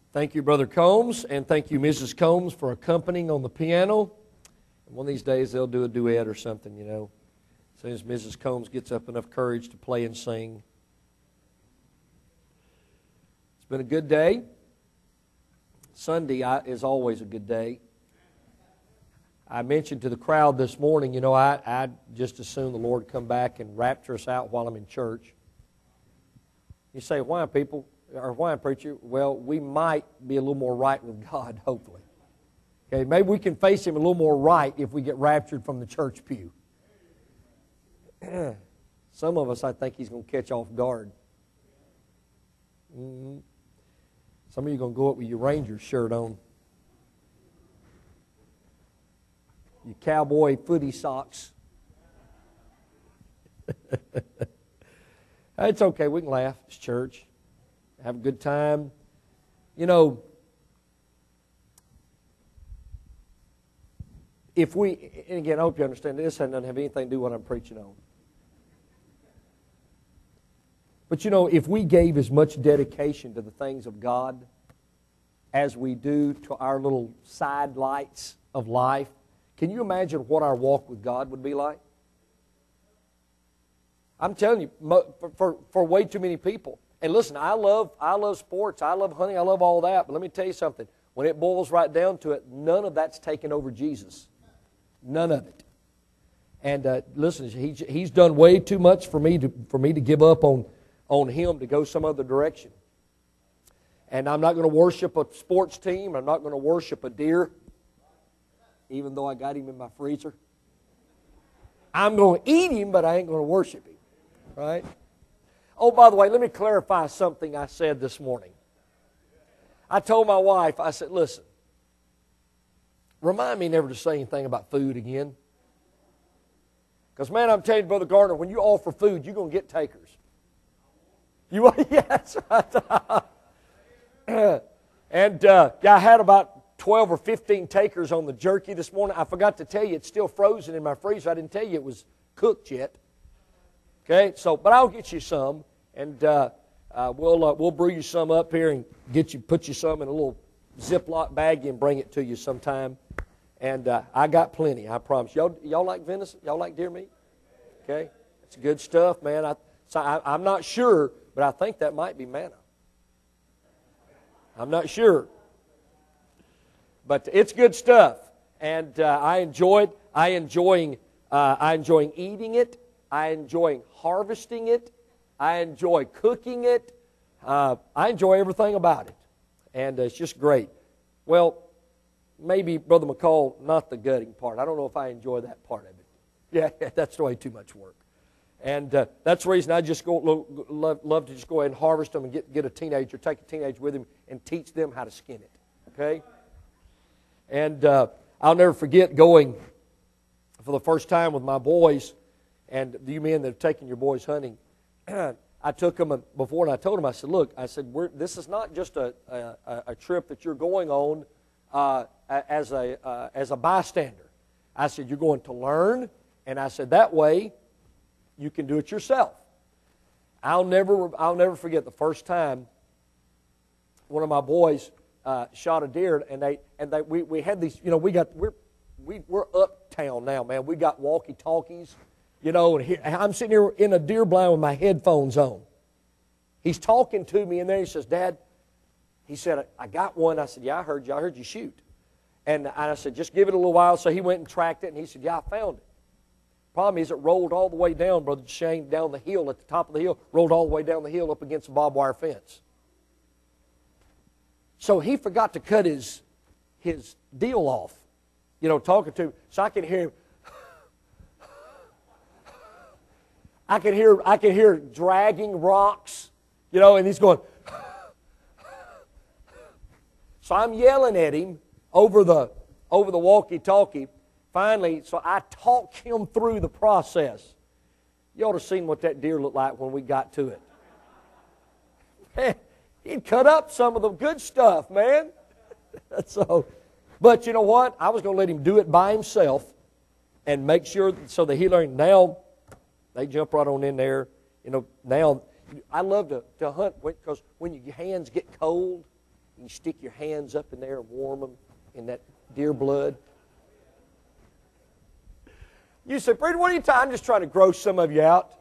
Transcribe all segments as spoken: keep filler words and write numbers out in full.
Thank you, Brother Combs, and thank you, Missus Combs, for accompanying on the piano. And one of these days they'll do a duet or something, you know, as soon as Missus Combs gets up enough courage to play and sing. It's been a good day. Sunday is always a good day. I mentioned to the crowd this morning, you know, I, I'd just as soon the Lord come back and rapture us out while I'm in church. You say, why, people? Or why, preacher? Well, we might be a little more right with God, hopefully. Okay, maybe we can face Him a little more right if we get raptured from the church pew. Some of us, I think He's going to catch off guard. Mm-hmm. Some of you are going to go up with your Rangers shirt on. Your cowboy footy socks. It's okay, we can laugh. It's church. Have a good time. You know, if we, and again, I hope you understand, this doesn't have anything to do with what I'm preaching on. But you know, if we gave as much dedication to the things of God as we do to our little side lights of life, can you imagine what our walk with God would be like? I'm telling you, for, for, for way too many people. And listen, I love I love sports, I love hunting, I love all that, but let me tell you something. When it boils right down to it, none of that's taken over Jesus. None of it. And uh, listen, he, he's done way too much for me to for me to give up on, on Him to go some other direction. And I'm not going to worship a sports team. I'm not going to worship a deer, even though I got him in my freezer. I'm going to eat him, but I ain't going to worship him. Right? Oh, by the way, let me clarify something I said this morning. I told my wife, I said, listen, remind me never to say anything about food again. Because, man, I'm telling you, Brother Gardner, when you offer food, you're going to get takers. You want? Yeah, that's right. and uh, yeah, I had about twelve or fifteen takers on the jerky this morning. I forgot to tell you, it's still frozen in my freezer. I didn't tell you it was cooked yet. Okay, so, but I'll get you some. And uh, uh, we'll uh, we'll brew you some up here and get you put you some in a little Ziploc baggie and bring it to you sometime. And uh, I got plenty, I promise. Y'all y'all like venison? Y'all like deer meat? Okay, it's good stuff, man. I, so I I'm not sure, but I think that might be manna. I'm not sure, but it's good stuff, and uh, I enjoy it. I enjoying uh, I enjoying eating it. I enjoy harvesting it. I enjoy cooking it. Uh, I enjoy everything about it. And uh, it's just great. Well, maybe, Brother McCall, not the gutting part. I don't know if I enjoy that part of it. Yeah, that's way too much work. And uh, that's the reason I just go love, love to just go ahead and harvest them and get, get a teenager, take a teenager with him and teach them how to skin it. Okay? And uh, I'll never forget going for the first time with my boys, and you men that have taken your boys hunting, I took them before and I told them, I said, look, I said, We're, this is not just a, a, a trip that you're going on uh, as, a, uh, as a bystander. I said, you're going to learn, and I said, that way you can do it yourself. I'll never, I'll never forget the first time one of my boys uh, shot a deer, and they, and they, we, we had these, you know, we got, we're, we, we're uptown now, man. We got walkie-talkies. You know, and here, I'm sitting here in a deer blind with my headphones on. He's talking to me, and then he says, Dad, he said, I got one. I said, yeah, I heard you. I heard you shoot. And I said, just give it a little while. So he went and tracked it, and he said, yeah, I found it. Problem is, it rolled all the way down, Brother Shane, down the hill, at the top of the hill, rolled all the way down the hill up against a barbed wire fence. So he forgot to cut his, his deal off, you know, talking to me. So I could hear him. I could hear I could hear dragging rocks, you know, and he's going. So I'm yelling at him over the over the walkie-talkie. Finally, so I talk him through the process. You ought to have seen what that deer looked like when we got to it. Man, he'd cut up some of the good stuff, man. So, but you know what? I was going to let him do it by himself and make sure so that he learned. Now they jump right on in there. You know, now I love to, to hunt because when your hands get cold, You stick your hands up in there and warm them in that deer blood. You say, Preacher, what are you talking? I'm just trying to gross some of you out.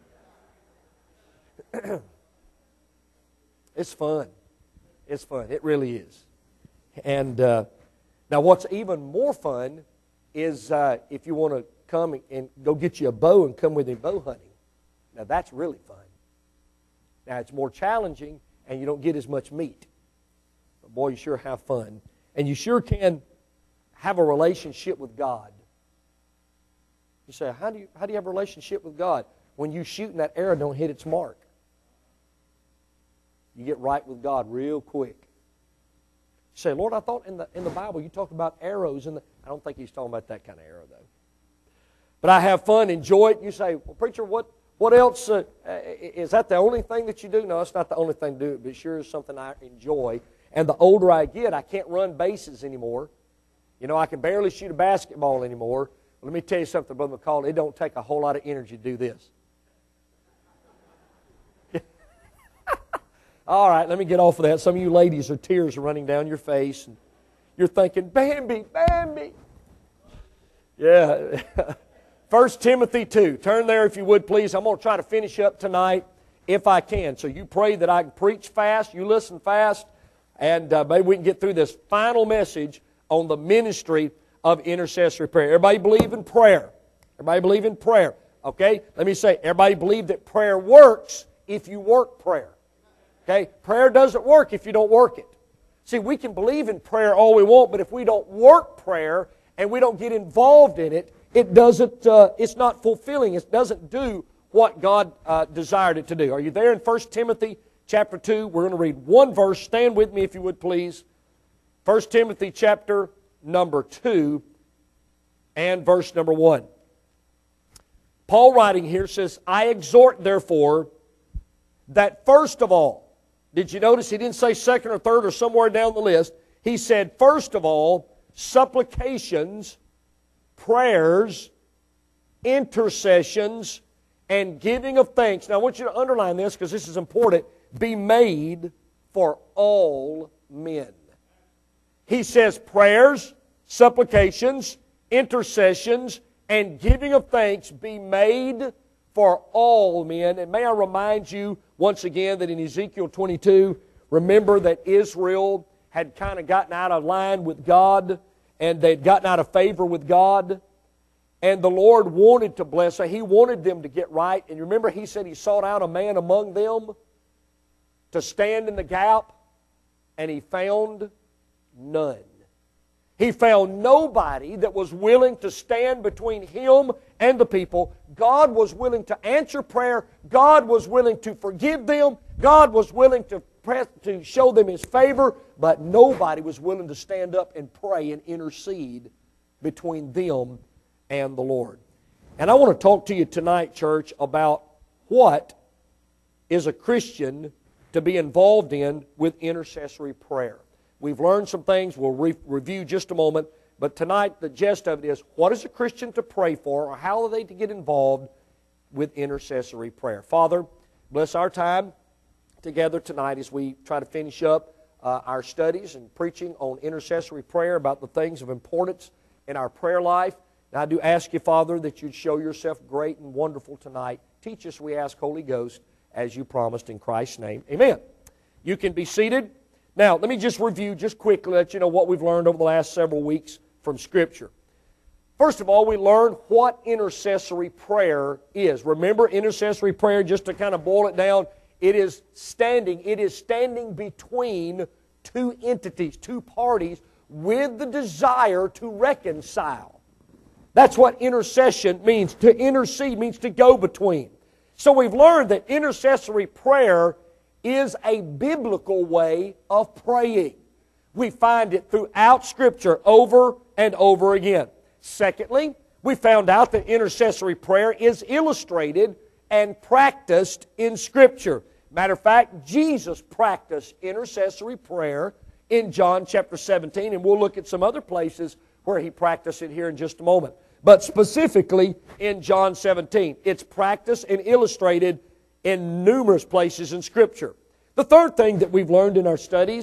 It's fun. It's fun. It really is. And uh, now what's even more fun is uh, if you want to come and go get you a bow and come with him bow hunting. Now that's really fun. Now it's more challenging and you don't get as much meat. But boy, you sure have fun. And you sure can have a relationship with God. You say, how do you, how do you have a relationship with God? When you shoot and that arrow don't hit its mark. You get right with God real quick. You say, Lord, I thought in the, in the Bible you talked about arrows. In the, I don't think he's talking about that kind of arrow, though. But I have fun, enjoy it. You say, well, preacher, what, what else? Uh, is that the only thing that you do? No, it's not the only thing to do, but it sure is something I enjoy. And the older I get, I can't run bases anymore. You know, I can barely shoot a basketball anymore. Well, let me tell you something, Brother McCall. It don't take a whole lot of energy to do this. All right, let me get off of that. Some of you ladies are tears running down your face. And you're thinking, Bambi, Bambi. Yeah. First Timothy two. Turn there if you would, please. I'm going to try to finish up tonight if I can. So you pray that I can preach fast. You listen fast. And uh, maybe we can get through this final message on the ministry of intercessory prayer. Everybody believe in prayer. Everybody believe in prayer. Okay? Let me say, everybody believe that prayer works if you work prayer. Okay? Prayer doesn't work if you don't work it. See, we can believe in prayer all we want, but if we don't work prayer and we don't get involved in it, it doesn't, uh, it's not fulfilling. It doesn't do what God uh, desired it to do. Are you there in First Timothy chapter two? We're going to read one verse. Stand with me if you would, please. First Timothy chapter number two and verse number one. Paul writing here says, I exhort therefore that first of all, did you notice he didn't say second or third or somewhere down the list? He said, first of all, supplications, prayers, intercessions, and giving of thanks. Now I want you to underline this because this is important. Be made for all men. He says prayers, supplications, intercessions, and giving of thanks be made for all men. And may I remind you once again that in Ezekiel twenty-two, remember that Israel had kind of gotten out of line with God, and they'd gotten out of favor with God, and the Lord wanted to bless them. He wanted them to get right. And you remember He said He sought out a man among them to stand in the gap, and He found none. He found nobody that was willing to stand between Him and the people. God was willing to answer prayer. God was willing to forgive them. God was willing to press, to show them His favor. But nobody was willing to stand up and pray and intercede between them and the Lord. And I want to talk to you tonight, church, about what is a Christian to be involved in with intercessory prayer. We've learned some things. We'll re- review just a moment. But tonight, the gist of it is, what is a Christian to pray for, or how are they to get involved with intercessory prayer? Father, bless our time together tonight as we try to finish up uh, our studies and preaching on intercessory prayer, about the things of importance in our prayer life. And I do ask you, Father, that you'd show yourself great and wonderful tonight. Teach us, we ask, Holy Ghost, as you promised in Christ's name. Amen. You can be seated. Now, let me just review just quickly, let you know what we've learned over the last several weeks from Scripture. First of all, we learned what intercessory prayer is. Remember, intercessory prayer, just to kind of boil it down, it is standing, it is standing between two entities, two parties, with the desire to reconcile. That's what intercession means. To intercede means to go between. So we've learned that intercessory prayer is a biblical way of praying. We find it throughout Scripture over and over again. Secondly, we found out that intercessory prayer is illustrated and practiced in Scripture. Matter of fact, Jesus practiced intercessory prayer in John chapter seventeen, and we'll look at some other places where He practiced it here in just a moment. But specifically in John seventeen, it's practiced and illustrated in numerous places in Scripture. The third thing that we've learned in our studies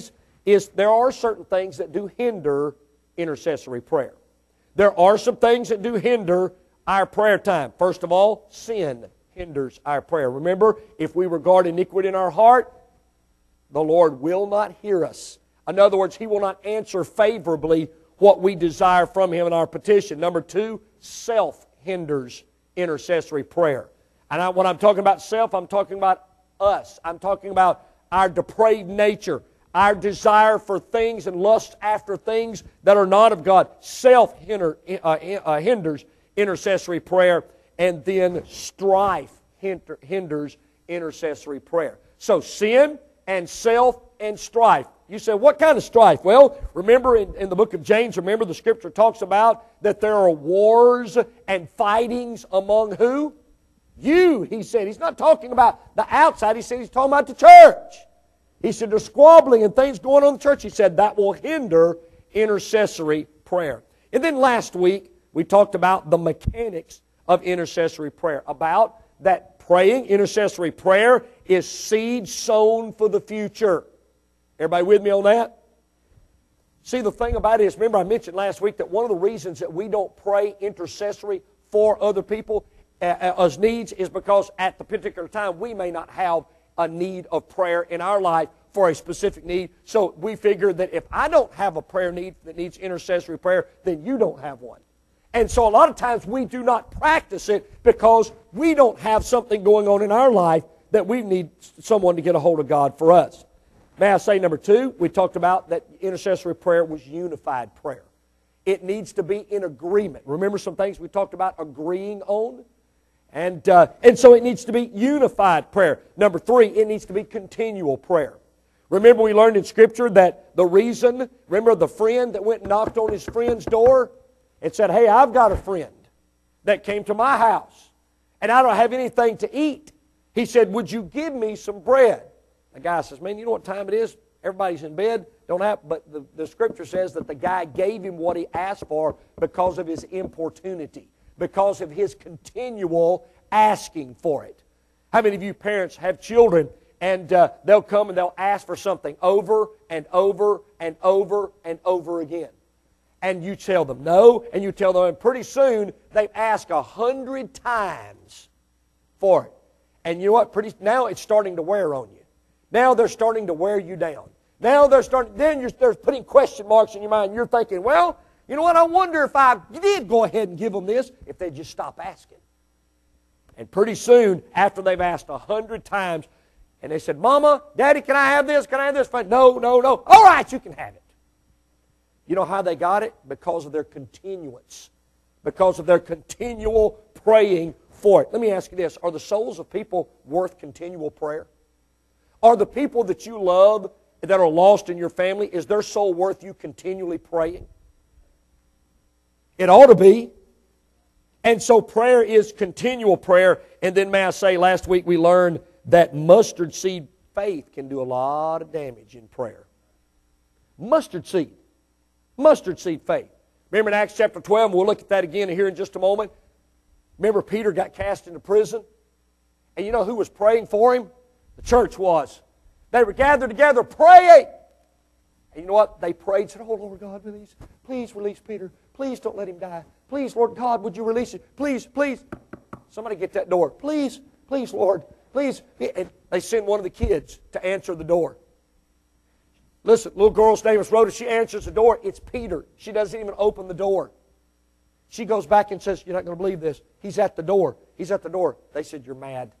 is there are certain things that do hinder intercessory prayer. There are some things that do hinder our prayer time. First of all, sin hinders our prayer. Remember, if we regard iniquity in our heart, the Lord will not hear us. In other words, He will not answer favorably what we desire from Him in our petition. Number two, self hinders intercessory prayer. And I, when I'm talking about self, I'm talking about us. I'm talking about our depraved nature, our desire for things and lust after things that are not of God. Self hinder, uh, uh, hinders intercessory prayer, and then strife hinder, hinders intercessory prayer. So sin and self and strife. You say, what kind of strife? Well, remember in, in the book of James, remember the Scripture talks about that there are wars and fightings among who? You, he said. He's not talking about the outside. He said he's talking about the church. He said there's squabbling and things going on in the church. He said that will hinder intercessory prayer. And then last week, we talked about the mechanics of intercessory prayer. About that praying, intercessory prayer is seed sown for the future. Everybody with me on that? See, the thing about it is, remember I mentioned last week that one of the reasons that we don't pray intercessory for other people uh, as needs is because at the particular time we may not have a need of prayer in our life for a specific need. So we figure that if I don't have a prayer need that needs intercessory prayer, then you don't have one. And so a lot of times we do not practice it because we don't have something going on in our life that we need someone to get a hold of God for us. May I say, number two, we talked about that intercessory prayer was unified prayer. It needs to be in agreement. Remember some things we talked about agreeing on? And, uh, and so it needs to be unified prayer. Number three, it needs to be continual prayer. Remember we learned in Scripture that the reason, remember the friend that went and knocked on his friend's door and said, hey, I've got a friend that came to my house and I don't have anything to eat. He said, would you give me some bread? The guy says, man, you know what time it is? Everybody's in bed. Don't have, but the, the Scripture says that the guy gave him what he asked for because of his importunity, because of his continual asking for it. How many of you parents have children and uh, they'll come and they'll ask for something over and over and over and over again? And you tell them no, and you tell them, and pretty soon they've asked a hundred times for it. And you know what? Pretty now it's starting to wear on you. Now they're starting to wear you down. Now they're starting. Then you're they're putting question marks in your mind. You're thinking, well, you know what? I wonder if I did go ahead and give them this if they just stop asking. And pretty soon, after they've asked a hundred times, and they said, Mama, Daddy, can I have this? Can I have this? No, no, no. All right, you can have it. You know how they got it? Because of their continuance. Because of their continual praying for it. Let me ask you this. Are the souls of people worth continual prayer? Are the people that you love that are lost in your family, is their soul worth you continually praying? It ought to be. And so prayer is continual prayer. And then may I say, last week we learned that mustard seed faith can do a lot of damage in prayer. Mustard seed. Mustard seed faith. Remember in Acts chapter twelve, we'll look at that again here in just a moment. Remember Peter got cast into prison? And you know who was praying for him? The church was. They were gathered together praying. And you know what? They prayed and said, oh, Lord God, please, please release Peter. Please don't let him die. Please, Lord God, would you release him? Please, please. Somebody get that door. Please, please, Lord, please. And they send one of the kids to answer the door. Listen, little girl's name is Rhoda. She answers the door. It's Peter. She doesn't even open the door. She goes back and says, you're not going to believe this. He's at the door. He's at the door. They said, you're mad.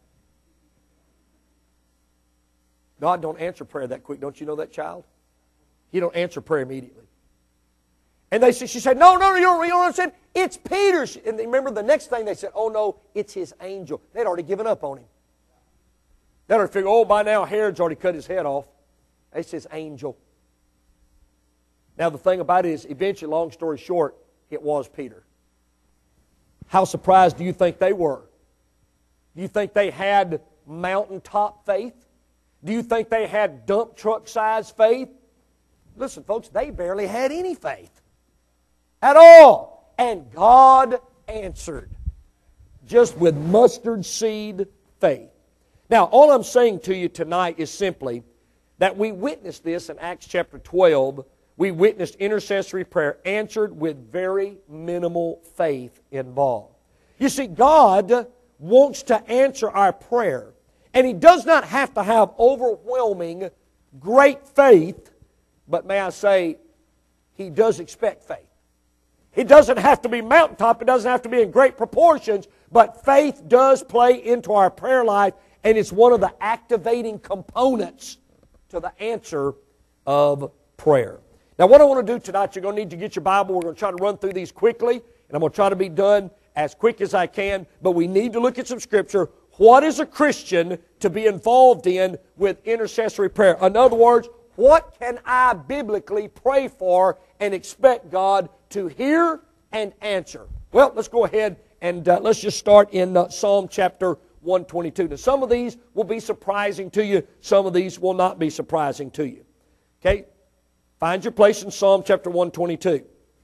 God don't answer prayer that quick. Don't you know that, child? He don't answer prayer immediately. And they said, she said, no, no, no, you don't, you don't understand. It's Peter. And they, remember the next thing they said, oh no, it's his angel. They'd already given up on him. They'd already figured, oh, by now Herod's already cut his head off. It's his angel. Now the thing about it is, eventually, long story short, it was Peter. How surprised do you think they were? Do you think they had mountaintop faith? Do you think they had dump truck size faith? Listen, folks, they barely had any faith at all. And God answered just with mustard seed faith. Now, all I'm saying to you tonight is simply that we witnessed this in Acts chapter twelve. We witnessed intercessory prayer answered with very minimal faith involved. You see, God wants to answer our prayer, and He does not have to have overwhelming, great faith, but may I say, He does expect faith. It doesn't have to be mountaintop, it doesn't have to be in great proportions, but faith does play into our prayer life, and it's one of the activating components to the answer of prayer. Now, what I want to do tonight, you're going to need to get your Bible. We're going to try to run through these quickly, and I'm going to try to be done as quick as I can, but we need to look at some Scripture. What is a Christian to be involved in with intercessory prayer? In other words, what can I biblically pray for and expect God to hear and answer? Well, let's go ahead and uh, let's just start in uh, Psalm chapter one twenty-two. Now, some of these will be surprising to you. Some of these will not be surprising to you. Okay? Find your place in Psalm chapter one twenty-two.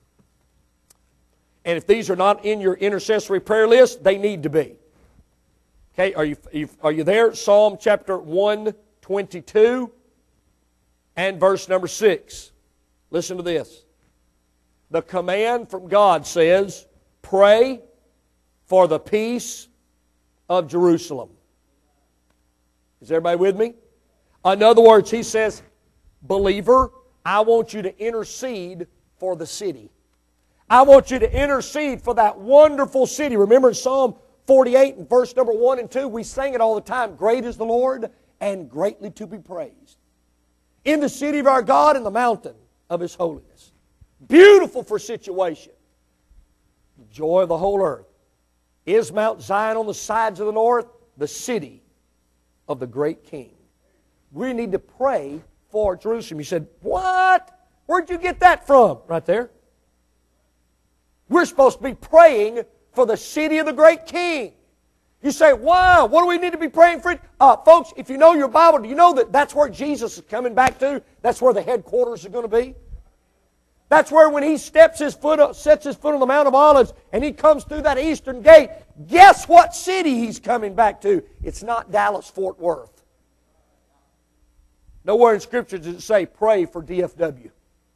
And if these are not in your intercessory prayer list, they need to be. Okay, are you, are you there? Psalm chapter one twenty-two and verse number six. Listen to this. The command from God says, pray for the peace of Jerusalem. Is everybody with me? In other words, he says, believer, I want you to intercede for the city. I want you to intercede for that wonderful city. Remember in Psalm forty-eight and verse number one and two, we sang it all the time. Great is the Lord and greatly to be praised. In the city of our God, in the mountain of His holiness. Beautiful for situation. The joy of the whole earth. Is Mount Zion on the sides of the north? The city of the great King. We need to pray for Jerusalem. You said, what? Where'd you get that from? Right there. We're supposed to be praying for the city of the great King. You say, wow, what do we need to be praying for? Uh, folks, if you know your Bible, do you know that that's where Jesus is coming back to? That's where the headquarters are going to be? That's where when He steps his foot up, sets His foot on the Mount of Olives and He comes through that eastern gate, guess what city He's coming back to? It's not Dallas-Fort Worth. Nowhere in Scripture does it say, pray for D F W.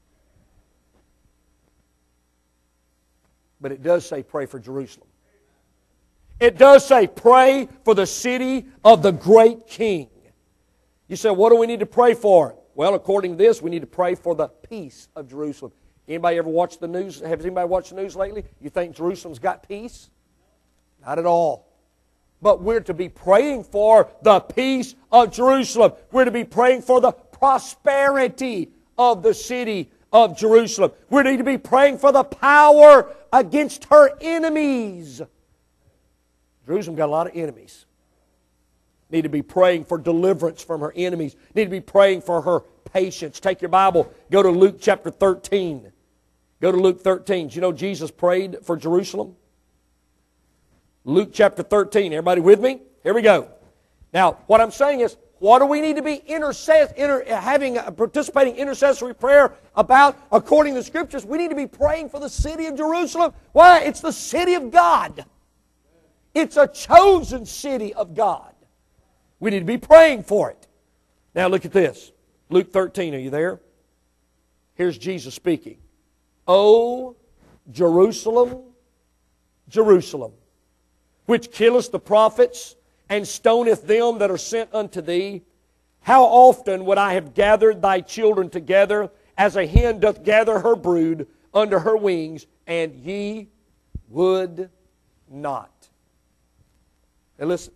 But it does say, pray for Jerusalem. It does say, pray for the city of the great King. You say, what do we need to pray for? Well, according to this, we need to pray for the peace of Jerusalem. Anybody ever watched the news? Has anybody watched the news lately? You think Jerusalem's got peace? Not at all. But we're to be praying for the peace of Jerusalem. We're to be praying for the prosperity of the city of Jerusalem. We need to be praying for the power against her enemies. Jerusalem got a lot of enemies. Need to be praying for deliverance from her enemies. Need to be praying for her patience. Take your Bible. Go to Luke chapter thirteen. Go to Luke thirteen. Do you know Jesus prayed for Jerusalem? Luke chapter thirteen. Everybody with me? Here we go. Now, what I'm saying is, what do we need to be intercess, inter, having a participating intercessory prayer about according to the Scriptures? We need to be praying for the city of Jerusalem. Why? It's the city of God. It's a chosen city of God. We need to be praying for it. Now look at this. Luke thirteen, are you there? Here's Jesus speaking. O Jerusalem, Jerusalem, which killest the prophets and stoneth them that are sent unto thee, how often would I have gathered thy children together as a hen doth gather her brood under her wings, and ye would not. Now listen.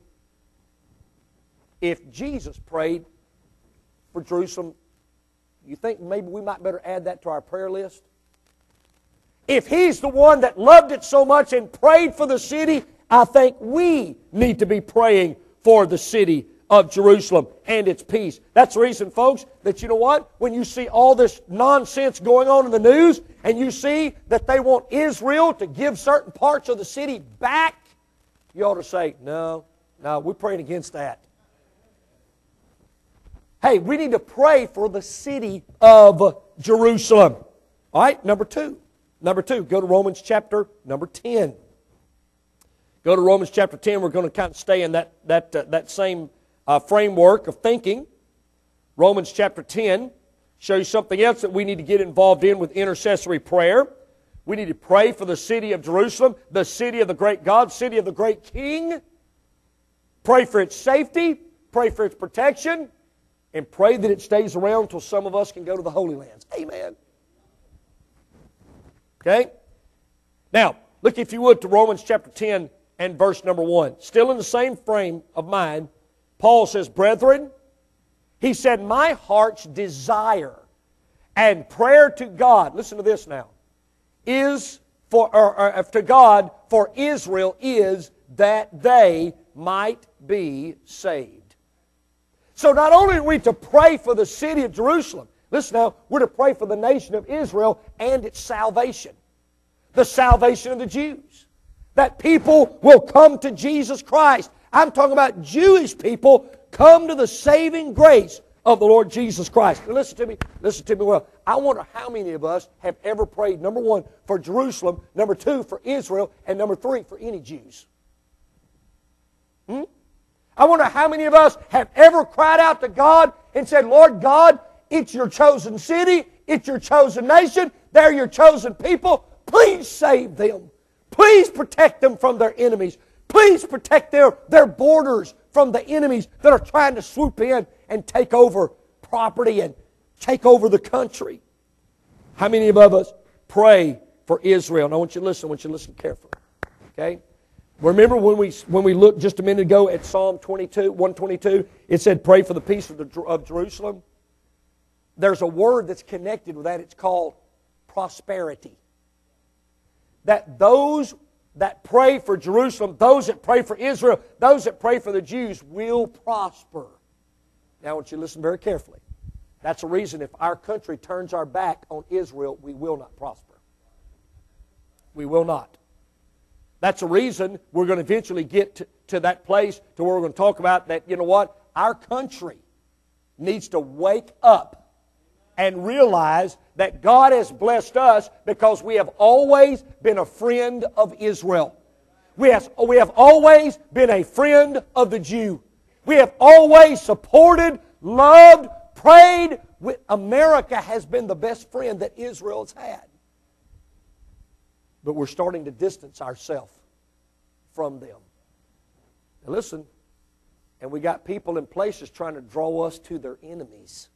If Jesus prayed for Jerusalem, you think maybe we might better add that to our prayer list? If He's the one that loved it so much and prayed for the city, I think we need to be praying for the city of Jerusalem and its peace. That's the reason, folks, that you know what? When you see all this nonsense going on in the news and you see that they want Israel to give certain parts of the city back, you ought to say, no, no, we're praying against that. Hey, we need to pray for the city of Jerusalem. All right, number two. Number two, go to Romans chapter number ten. Go to Romans chapter ten. We're going to kind of stay in that, that, uh, that same uh, framework of thinking. Romans chapter ten shows you something else that we need to get involved in with intercessory prayer. We need to pray for the city of Jerusalem, the city of the great God, city of the great King. Pray for its safety, pray for its protection, and pray that it stays around until some of us can go to the Holy Lands. Amen. Okay? Now, look if you would to Romans chapter ten and verse number one. Still in the same frame of mind, Paul says, Brethren, he said, my heart's desire and prayer to God, listen to this now, is for, or, or, to God for Israel is that they might be saved. So not only are we to pray for the city of Jerusalem, listen now, we're to pray for the nation of Israel and its salvation. The salvation of the Jews. That people will come to Jesus Christ. I'm talking about Jewish people come to the saving grace of the Lord Jesus Christ. Now listen to me, listen to me well. I wonder how many of us have ever prayed, number one, for Jerusalem, number two, for Israel, and number three, for any Jews. Hmm? I wonder how many of us have ever cried out to God and said, Lord God, it's your chosen city, it's your chosen nation, they're your chosen people. Please save them. Please protect them from their enemies. Please protect their, their borders from the enemies that are trying to swoop in and take over property and take over the country. How many of us pray for Israel? And I want you to listen. I want you to listen carefully. Okay? Remember when we when we looked just a minute ago at Psalm twenty-two, one twenty-two, it said pray for the peace of, the, of Jerusalem. There's a word that's connected with that. It's called prosperity. That those that pray for Jerusalem, those that pray for Israel, those that pray for the Jews will prosper. Now I want you to listen very carefully. That's the reason if our country turns our back on Israel, we will not prosper. We will not. That's the reason we're going to eventually get to, to that place to where we're going to talk about that, you know what? Our country needs to wake up and realize that God has blessed us because we have always been a friend of Israel. We have, we have always been a friend of the Jew. We have always supported, loved, prayed. With America has been the best friend that Israel has had. But we're starting to distance ourselves from them. Now listen, and we got people in places trying to draw us to their enemies.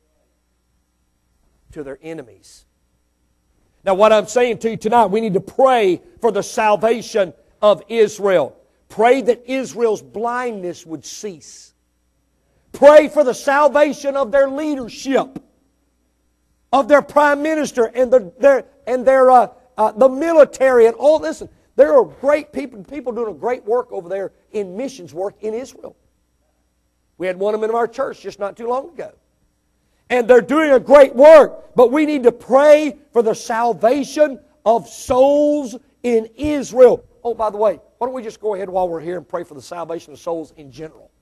To their enemies. Now what I'm saying to you tonight, we need to pray for the salvation of Israel. Pray that Israel's blindness would cease. Pray for the salvation of their leadership, of their prime minister and their, their and their uh, uh, the military and all. Listen, there are great people, people doing a great work over there in missions work in Israel. We had one of them in our church just not too long ago. And they're doing a great work. But we need to pray for the salvation of souls in Israel. Oh, by the way, why don't we just go ahead while we're here and pray for the salvation of souls in general?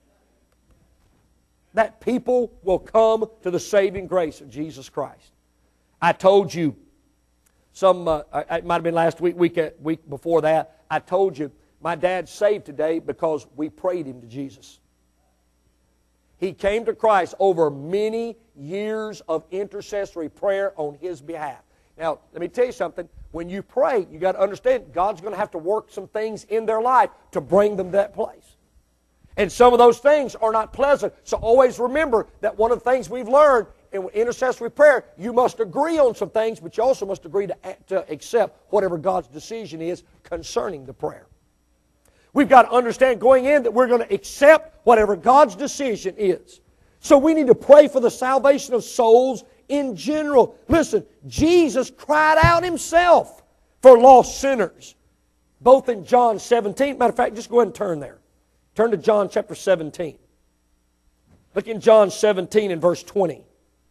That people will come to the saving grace of Jesus Christ. I told you, some uh, it might have been last week, week, week before that, I told you, my dad's saved today because we prayed him to Jesus. He came to Christ over many years of intercessory prayer on his behalf. Now, let me tell you something. When you pray, you got to understand God's going to have to work some things in their life to bring them to that place. And some of those things are not pleasant. So always remember that one of the things we've learned in intercessory prayer, you must agree on some things, but you also must agree to, to accept whatever God's decision is concerning the prayer. We've got to understand going in that we're going to accept whatever God's decision is. So we need to pray for the salvation of souls in general. Listen, Jesus cried out himself for lost sinners, both in John seventeen. Matter of fact, just go ahead and turn there. Turn to John chapter seventeen. Look in John seventeen and verse twenty.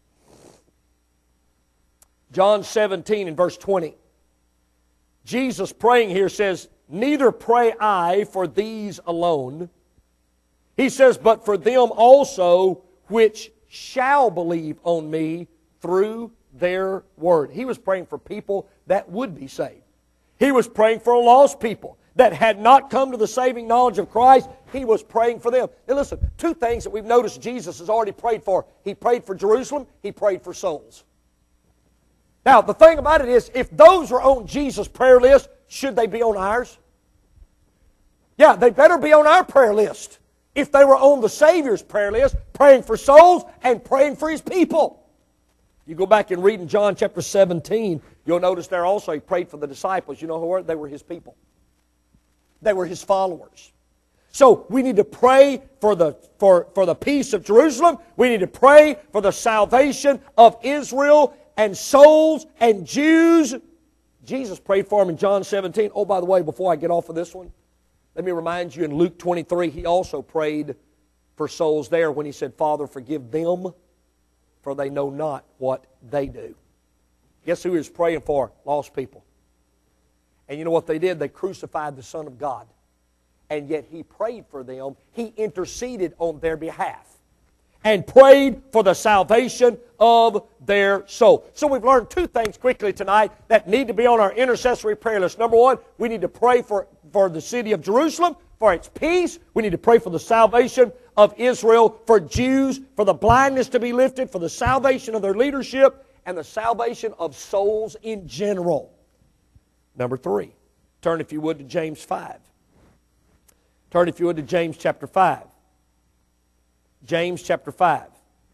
John seventeen and verse twenty. Jesus praying here says, neither pray I for these alone. He says, but for them also which shall believe on me through their word. He was praying for people that would be saved. He was praying for lost people that had not come to the saving knowledge of Christ, He was praying for them. Now listen, two things that we've noticed Jesus has already prayed for. He prayed for Jerusalem, He prayed for souls. Now, the thing about it is, if those are on Jesus' prayer list, should they be on ours? Yeah, they better be on our prayer list. If they were on the Savior's prayer list, praying for souls and praying for His people. You go back and read in John chapter seventeen, you'll notice there also He prayed for the disciples. You know who were? They were His people. They were His followers. So we need to pray for the, for, for the peace of Jerusalem. We need to pray for the salvation of Israel and souls and Jews. Jesus prayed for them in John seventeen. Oh, by the way, before I get off of this one, let me remind you in Luke twenty-three, He also prayed for souls there when He said, Father, forgive them, for they know not what they do. Guess who He was praying for? Lost people. And you know what they did? They crucified the Son of God. And yet He prayed for them. He interceded on their behalf and prayed for the salvation of their soul. So we've learned two things quickly tonight that need to be on our intercessory prayer list. Number one, we need to pray for, for the city of Jerusalem, for its peace. We need to pray for the salvation of Israel, for Jews, for the blindness to be lifted, for the salvation of their leadership, and the salvation of souls in general. Number three, turn if you would to James five. Turn if you would to James chapter five. James chapter five.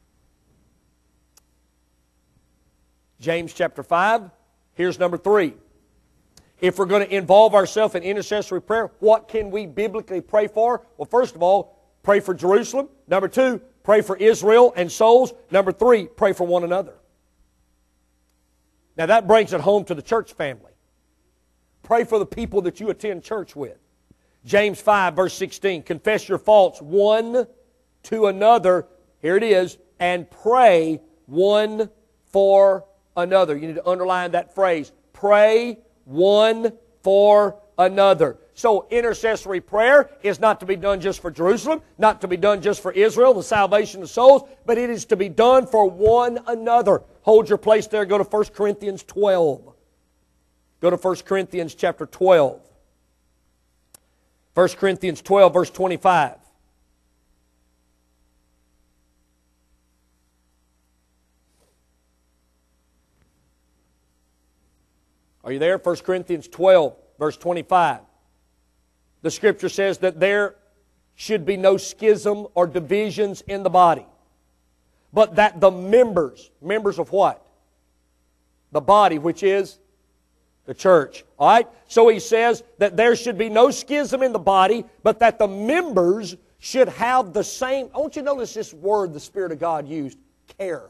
James chapter five. Here's number three. If we're going to involve ourselves in intercessory prayer, what can we biblically pray for? Well, first of all, pray for Jerusalem. Number two, pray for Israel and souls. Number three, pray for one another. Now that brings it home to the church family. Pray for the people that you attend church with. James five, verse sixteen, confess your faults one to another, here it is, and pray one for another. You need to underline that phrase, pray one for another. So intercessory prayer is not to be done just for Jerusalem, not to be done just for Israel, the salvation of souls, but it is to be done for one another. Hold your place there, go to First Corinthians twelve. Go to First Corinthians chapter twelve. First Corinthians twelve, verse twenty-five. Are you there? First Corinthians twelve, verse twenty-five. The Scripture says that there should be no schism or divisions in the body, but that the members, members of what? The body, which is the church. All right? So he says that there should be no schism in the body, but that the members should have the same. I want you to notice this word the Spirit of God used, care.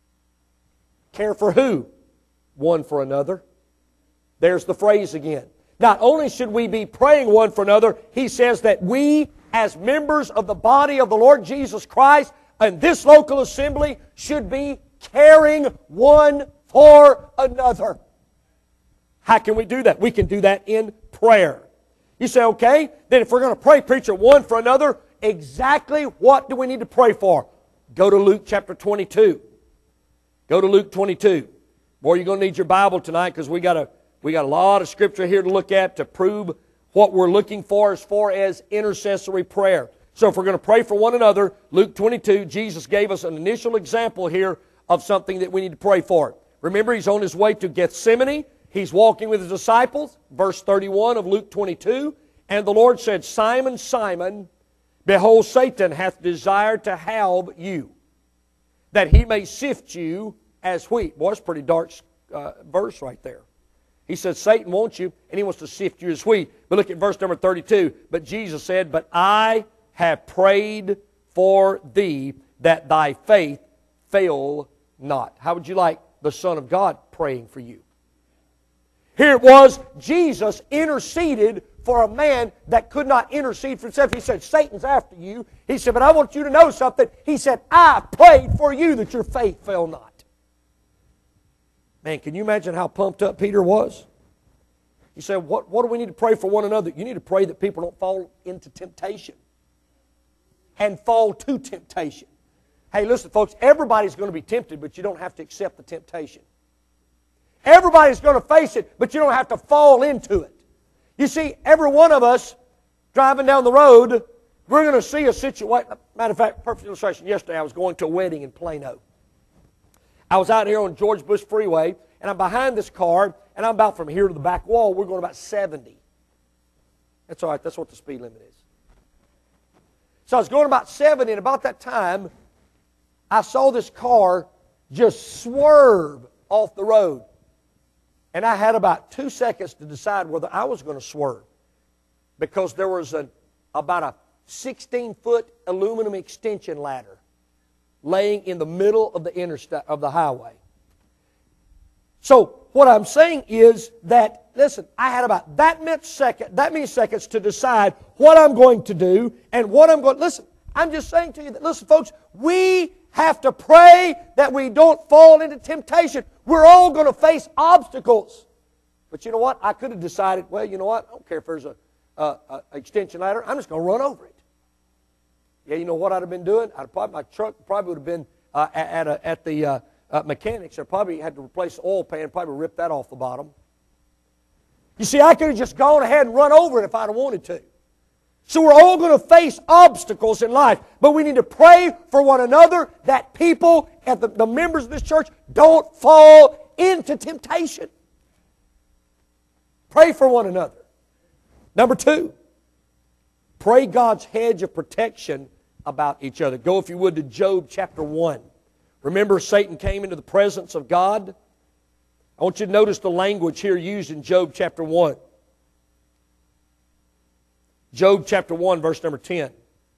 Care for who? One for another. There's the phrase again. Not only should we be praying one for another, he says that we, as members of the body of the Lord Jesus Christ, and this local assembly, should be caring one for another. How can we do that? We can do that in prayer. You say, okay, then if we're going to pray, preacher, one for another, exactly what do we need to pray for? Go to Luke chapter twenty-two. Go to Luke twenty-two. Boy, you're going to need your Bible tonight because we got a we got a lot of Scripture here to look at to prove what we're looking for as far as intercessory prayer. So if we're going to pray for one another, Luke twenty-two, Jesus gave us an initial example here of something that we need to pray for. Remember, He's on His way to Gethsemane. He's walking with His disciples. Verse thirty-one of Luke twenty-two. And the Lord said, Simon, Simon, behold, Satan hath desired to have you, that he may sift you as wheat. Boy, that's a pretty dark uh, verse right there. He said, Satan wants you, and he wants to sift you as wheat. But look at verse number thirty-two. But Jesus said, But I have prayed for thee, that thy faith fail not. How would you like the Son of God praying for you? Here it was, Jesus interceded for a man that could not intercede for himself. He said, Satan's after you. He said, but I want you to know something. He said, I prayed for you that your faith fail not. Man, can you imagine how pumped up Peter was? He said, what, what do we need to pray for one another? You need to pray that people don't fall into temptation and fall to temptation. Hey, listen, folks, everybody's going to be tempted, but you don't have to accept the temptation. Everybody's going to face it, but you don't have to fall into it. You see, every one of us driving down the road, we're going to see a situation. Matter of fact, perfect illustration. Yesterday I was going to a wedding in Plano. I was out here on George Bush Freeway, and I'm behind this car, and I'm about from here to the back wall. We're going about seventy. That's all right. That's what the speed limit is. So I was going about seventy, and about that time, I saw this car just swerve off the road. And I had about two seconds to decide whether I was going to swerve, because there was a, about a sixteen-foot aluminum extension ladder laying in the middle of the interstate of the highway. So what I'm saying is that, listen, I had about that many second, that many seconds to decide what I'm going to do and what I'm going. Listen, I'm just saying to you that, listen, folks, we have to pray that we don't fall into temptation. We're all going to face obstacles. But you know what? I could have decided, well, you know what? I don't care if there's a, a, a extension ladder. I'm just going to run over it. Yeah, you know what I'd have been doing? I'd probably, my truck probably would have been uh, at, at, a, at the uh, uh, mechanics. I probably had to replace the oil pan, probably rip that off the bottom. You see, I could have just gone ahead and run over it if I'd have wanted to. So we're all going to face obstacles in life, but we need to pray for one another that people, and the, the members of this church, don't fall into temptation. Pray for one another. Number two, pray God's hedge of protection about each other. Go, if you would, to Job chapter one. Remember, Satan came into the presence of God. I want you to notice the language here used in Job chapter one. Job chapter one, verse number ten.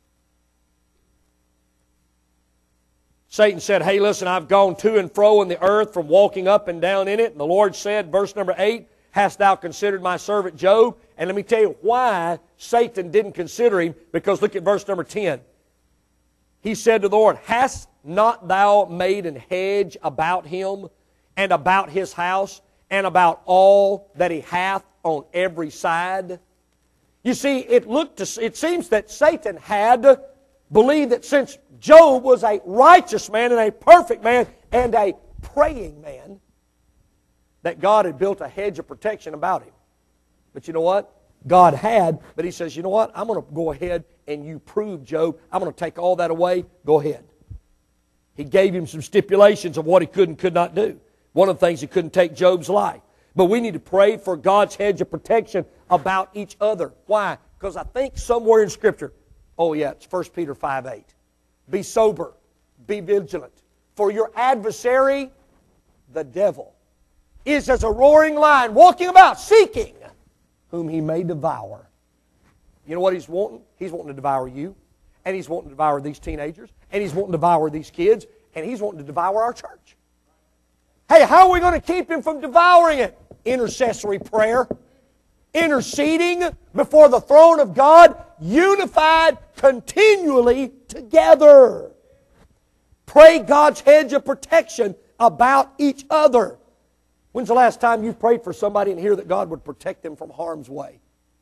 Satan said, hey, listen, I've gone to and fro in the earth from walking up and down in it. And the Lord said, verse number eight, hast thou considered my servant Job? And let me tell you why Satan didn't consider him, because look at verse number ten. He said to the Lord, hast not thou made an hedge about him and about his house and about all that he hath on every side? You see, it looked to, it seems that Satan had believed that since Job was a righteous man and a perfect man and a praying man, that God had built a hedge of protection about him. But you know what? God had, but He says, you know what? I'm going to go ahead and you prove Job. I'm going to take all that away. Go ahead. He gave him some stipulations of what he could and could not do. One of the things, he couldn't take Job's life. But we need to pray for God's hedge of protection about each other. Why? Because I think somewhere in Scripture, oh yeah, it's First Peter five eight. Be sober, be vigilant. For your adversary, the devil, is as a roaring lion, walking about, seeking whom he may devour. You know what he's wanting? He's wanting to devour you. And he's wanting to devour these teenagers. And he's wanting to devour these kids. And he's wanting to devour our church. Hey, how are we going to keep him from devouring it? Intercessory prayer. Interceding before the throne of God, unified continually together. Pray God's hedge of protection about each other. When's the last time you've prayed for somebody in here that God would protect them from harm's way?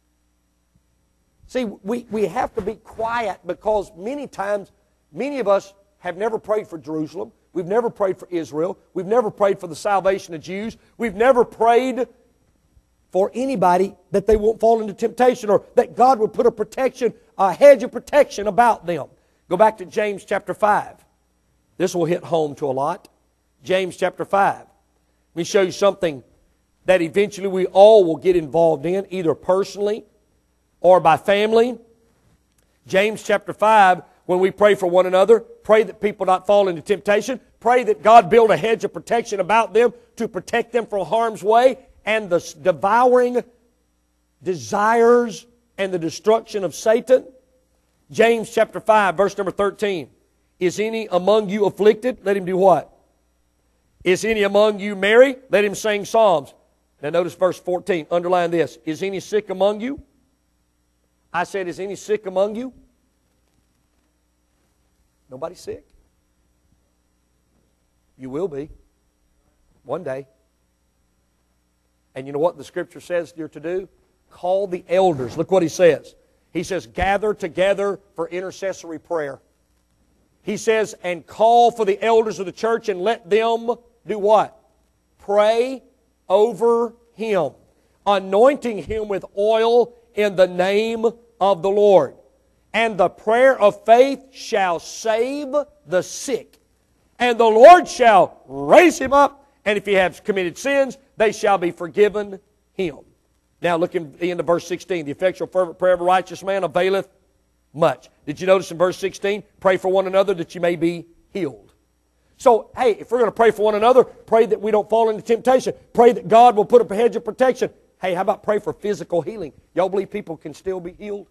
See, we, we have to be quiet, because many times, many of us have never prayed for Jerusalem. We've never prayed for Israel. We've never prayed for the salvation of Jews. We've never prayed for anybody that they won't fall into temptation, or that God would put a protection, a hedge of protection about them. Go back to James chapter five. This will hit home to a lot. James chapter five. Let me show you something that eventually we all will get involved in, either personally or by family. James chapter five, when we pray for one another, pray that people not fall into temptation, pray that God build a hedge of protection about them to protect them from harm's way and the devouring desires and the destruction of Satan. James chapter five, verse number thirteen. Is any among you afflicted? Let him do what? Is any among you merry? Let him sing psalms. Now notice verse fourteen. Underline this. Is any sick among you? I said, is any sick among you? Nobody sick? You will be. One day. And you know what the Scripture says you're to do? Call the elders. Look what he says. He says, gather together for intercessory prayer. He says, and call for the elders of the church and let them do what? Pray over him. anointing him with oil in the name of the Lord. And the prayer of faith shall save the sick. And the Lord shall raise him up, and if he has committed sins, they shall be forgiven him. Now look in the end of verse sixteen. The effectual fervent prayer of a righteous man availeth much. Did you notice in verse sixteen? Pray for one another that you may be healed. So, hey, if we're going to pray for one another, pray that we don't fall into temptation. Pray that God will put up a hedge of protection. Hey, how about pray for physical healing? Y'all believe people can still be healed?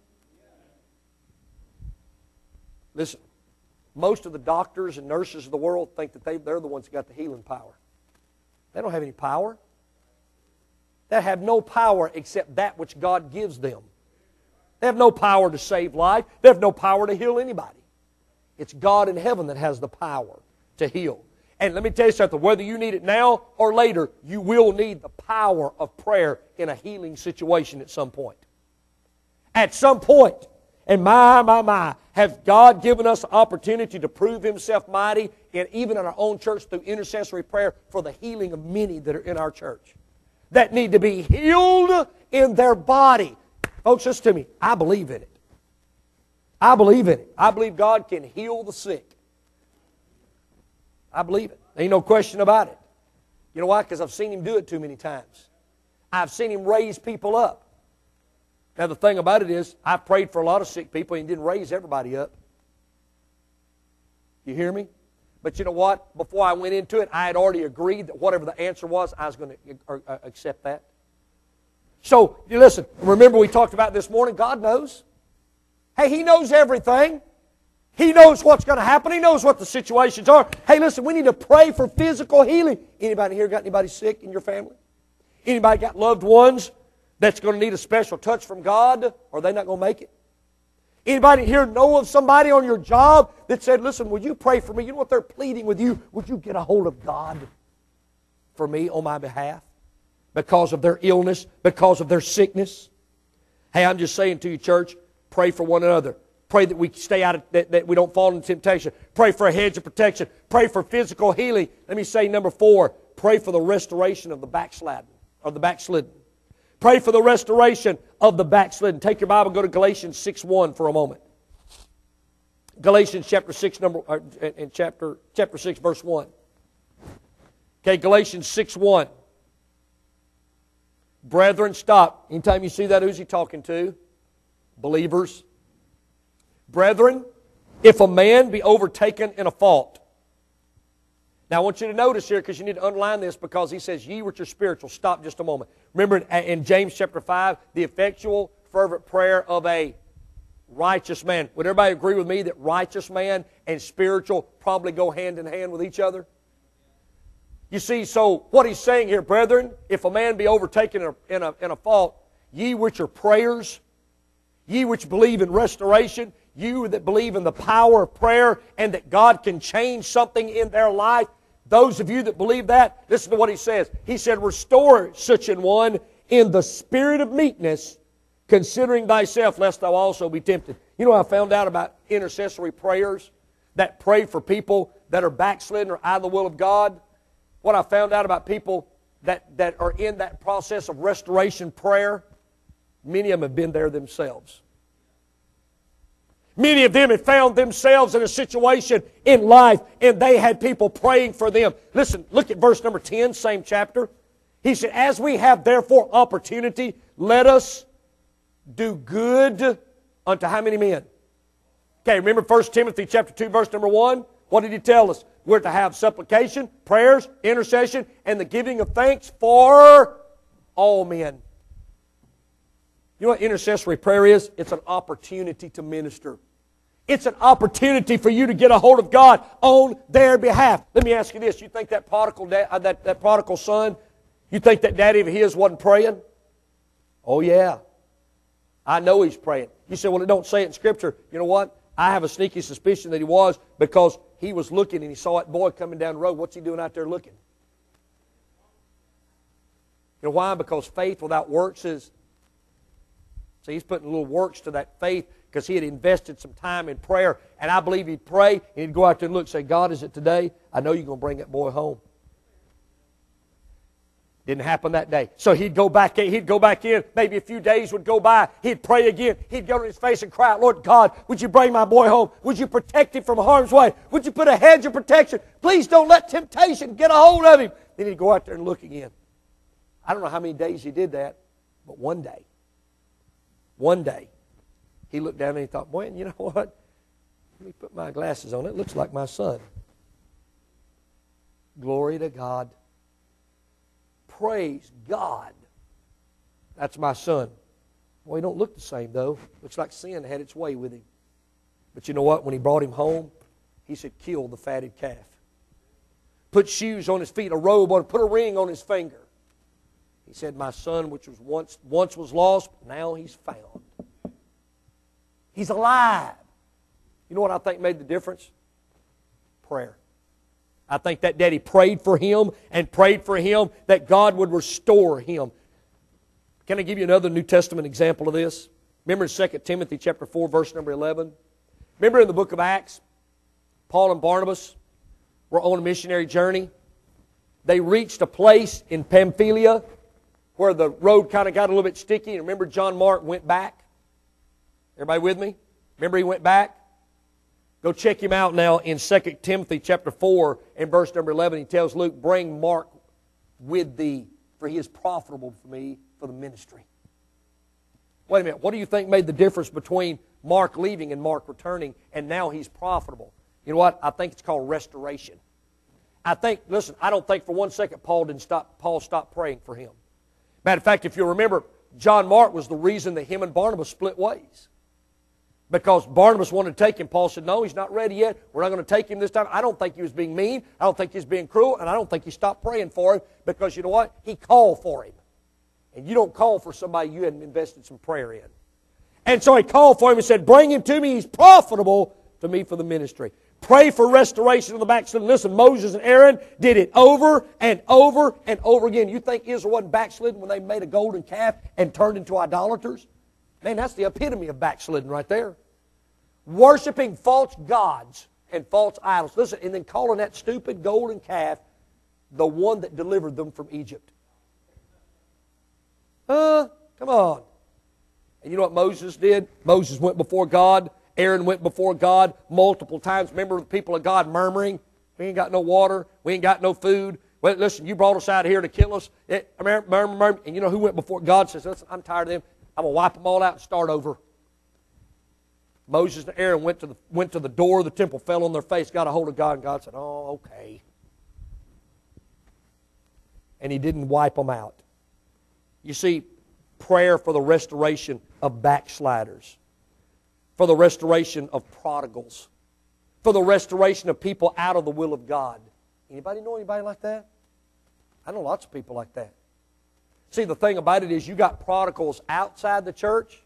Listen, most of the doctors and nurses of the world think that they, they're the ones that got the healing power. They don't have any power. They have no power except that which God gives them. They have no power to save life. They have no power to heal anybody. It's God in heaven that has the power to heal. And let me tell you something, whether you need it now or later, you will need the power of prayer in a healing situation at some point. At some point. And my, my, my, has God given us the opportunity to prove Himself mighty, and even in our own church through intercessory prayer for the healing of many that are in our church that need to be healed in their body. Folks, listen to me. I believe in it. I believe in it. I believe God can heal the sick. I believe it. There ain't no question about it. You know why? Because I've seen Him do it too many times. I've seen Him raise people up. Now the thing about it is, I've prayed for a lot of sick people and He didn't raise everybody up. You hear me? But you know what? Before I went into it, I had already agreed that whatever the answer was, I was going to accept that. So, you listen, remember we talked about this morning, God knows. Hey, He knows everything. He knows what's going to happen. He knows what the situations are. Hey, listen, we need to pray for physical healing. Anybody here got anybody sick in your family? Anybody got loved ones that's going to need a special touch from God, or are they not going to make it? Anybody here know of somebody on your job that said, listen, would you pray for me? You know what they're pleading with you? Would you get a hold of God for me on my behalf? Because of their illness, because of their sickness. Hey, I'm just saying to you, church, pray for one another. Pray that we stay out of, that, that we don't fall into temptation. Pray for a hedge of protection. Pray for physical healing. Let me say number four, pray for the restoration of the backslidden, or the backslidden. Pray for the restoration of the backslidden. Take your Bible, go to Galatians six one for a moment. Galatians chapter six, number or, and chapter chapter six, verse one. Okay, Galatians six one. Brethren, stop. Anytime you see that, who's he talking to? Believers. Brethren, if a man be overtaken in a fault. Now I want you to notice here, because you need to underline this, because he says, ye which are spiritual. Stop just a moment. Remember in, in James chapter five, the effectual fervent prayer of a righteous man. Would everybody agree with me that righteous man and spiritual probably go hand in hand with each other? You see, so what he's saying here, brethren, if a man be overtaken in a, in a, in a fault, ye which are prayers, ye which believe in restoration, you that believe in the power of prayer and that God can change something in their life, those of you that believe that, listen to what he says. He said, restore such an one in the spirit of meekness, considering thyself, lest thou also be tempted. You know what I found out about intercessory prayers that pray for people that are backslidden or out of the will of God? What I found out about people that, that are in that process of restoration prayer, many of them have been there themselves. Many of them have found themselves in a situation in life and they had people praying for them. Listen, look at verse number ten, same chapter. He said, as we have therefore opportunity, let us do good unto how many men? Okay, remember First Timothy chapter two, verse number one? What did he tell us? We're to have supplication, prayers, intercession, and the giving of thanks for all men. You know what intercessory prayer is? It's an opportunity to minister. It's an opportunity for you to get a hold of God on their behalf. Let me ask you this. You think that prodigal, da- uh, that, that prodigal son, you think that daddy of his wasn't praying? Oh, yeah. I know he's praying. You say, well, it don't say it in Scripture. You know what? I have a sneaky suspicion that he was, because he was looking and he saw that boy coming down the road. What's he doing out there looking? You know why? Because faith without works is... So he's putting little works to that faith because he had invested some time in prayer. And I believe he'd pray and he'd go out there and look and say, God, is it today? I know you're going to bring that boy home. Didn't happen that day. So he'd go back in, he'd go back in, maybe a few days would go by, he'd pray again, he'd go to his face and cry out, Lord God, would you bring my boy home? Would you protect him from harm's way? Would you put a hedge of protection? Please don't let temptation get a hold of him. Then he'd go out there and look again. I don't know how many days he did that, but one day, one day, he looked down and he thought, boy, you know what? Let me put my glasses on. It looks like my son. Glory to God. Praise God. That's my son. Well, he don't look the same, though. Looks like sin had its way with him. But you know what? When he brought him home, he said, kill the fatted calf. Put shoes on his feet, a robe on, put a ring on his finger. He said, my son, which was once, once was lost, now he's found. He's alive. You know what I think made the difference? Prayer. I think that daddy prayed for him and prayed for him that God would restore him. Can I give you another New Testament example of this? Remember in Second Timothy chapter four, verse number eleven? Remember in the book of Acts, Paul and Barnabas were on a missionary journey. They reached a place in Pamphylia where the road kind of got a little bit sticky. And remember John Mark went back? Everybody with me? Remember he went back? Go check him out now in Second Timothy chapter four and verse number eleven. He tells Luke, bring Mark with thee, for he is profitable for me for the ministry. Wait a minute. What do you think made the difference between Mark leaving and Mark returning, and now he's profitable? You know what? I think it's called restoration. I think, listen, I don't think for one second Paul didn't stop, Paul stopped praying for him. Matter of fact, if you remember, John Mark was the reason that him and Barnabas split ways. Because Barnabas wanted to take him. Paul said, no, he's not ready yet. We're not going to take him this time. I don't think he was being mean. I don't think he was being cruel. And I don't think he stopped praying for him. Because you know what? He called for him. And you don't call for somebody you hadn't invested some prayer in. And so he called for him and said, bring him to me. He's profitable to me for the ministry. Pray for restoration of the backslidden. Listen, Moses and Aaron did it over and over and over again. You think Israel wasn't backslidden when they made a golden calf and turned into idolaters? Man, that's the epitome of backslidden right there. Worshipping false gods and false idols. Listen, and then calling that stupid golden calf the one that delivered them from Egypt. Uh, come on. And you know what Moses did? Moses went before God. Aaron went before God multiple times. Remember the people of God murmuring? We ain't got no water. We ain't got no food. Well, listen, you brought us out here to kill us. It, murmur, murmur, murmur. And you know who went before God? Says, listen, I'm tired of them. I'm going to wipe them all out and start over. Moses and Aaron went to, the, went to the door of the temple, fell on their face, got a hold of God, and God said, oh, okay. And He didn't wipe them out. You see, prayer for the restoration of backsliders, for the restoration of prodigals, for the restoration of people out of the will of God. Anybody know anybody like that? I know lots of people like that. See, the thing about it is you got prodigals outside the church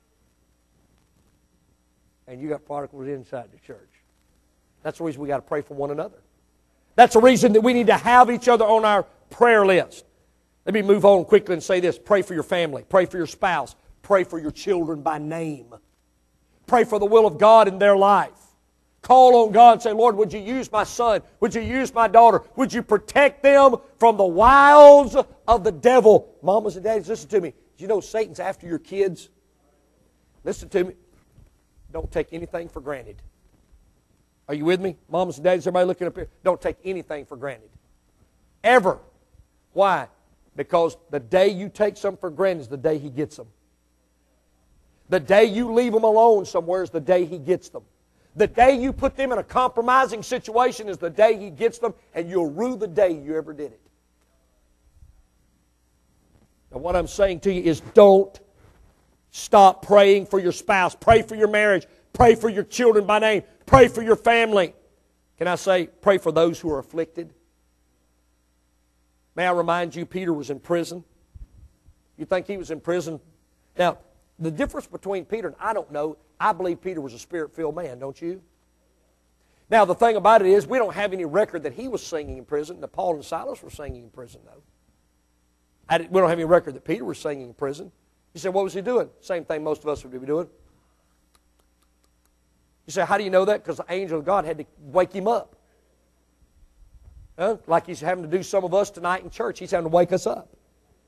and you got prodigals inside the church. That's the reason we got to pray for one another. That's the reason that we need to have each other on our prayer list. Let me move on quickly and say this. Pray for your family. Pray for your spouse. Pray for your children by name. Pray for the will of God in their life. Call on God and say, Lord, would you use my son? Would you use my daughter? Would you protect them from the wiles of the devil? Mamas and daddies, listen to me. Do you know Satan's after your kids? Listen to me. Don't take anything for granted. Are you with me? Mamas and daddies, everybody looking up here. Don't take anything for granted. Ever. Why? Because the day you take something for granted is the day he gets them. The day you leave them alone somewhere is the day he gets them. The day you put them in a compromising situation is the day he gets them, and you'll rue the day you ever did it. Now what I'm saying to you is don't stop praying for your spouse. Pray for your marriage. Pray for your children by name. Pray for your family. Can I say, pray for those who are afflicted? May I remind you, Peter was in prison. You think he was in prison? Now, the difference between Peter and I don't know. I believe Peter was a Spirit-filled man, don't you? Now, the thing about it is we don't have any record that he was singing in prison, that Paul and Silas were singing in prison, though. I didn't, we don't have any record that Peter was singing in prison. You say, what was he doing? Same thing most of us would be doing. You say, how do you know that? Because the angel of God had to wake him up. Huh? Like he's having to do some of us tonight in church. He's having to wake us up.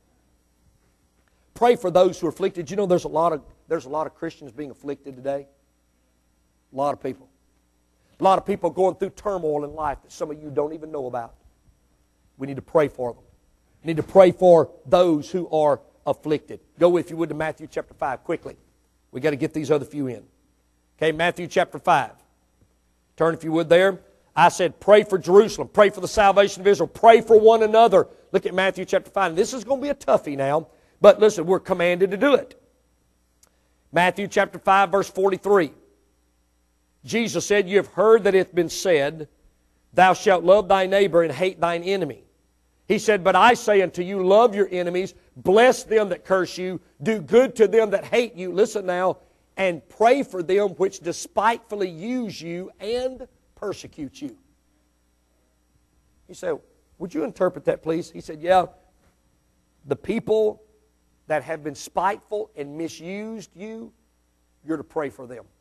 pray for those who are afflicted. You know, there's a lot of, there's a lot of Christians being afflicted today. A lot of people. A lot of people going through turmoil in life that some of you don't even know about. We need to pray for them. We need to pray for those who are afflicted. Go, if you would, to Matthew chapter five quickly. We've got to get these other few in. Okay, Matthew chapter five. Turn, if you would, there. I said pray for Jerusalem. Pray for the salvation of Israel. Pray for one another. Look at Matthew chapter five. This is going to be a toughie now. But listen, we're commanded to do it. Matthew chapter five, verse forty-three. Jesus said, you have heard that it hath been said, thou shalt love thy neighbor and hate thine enemy. He said, but I say unto you, love your enemies, bless them that curse you, do good to them that hate you. Listen now, and pray for them which despitefully use you and persecute you. He said, would you interpret that, please? He said, yeah, the people that have been spiteful and misused you, you're to pray for them.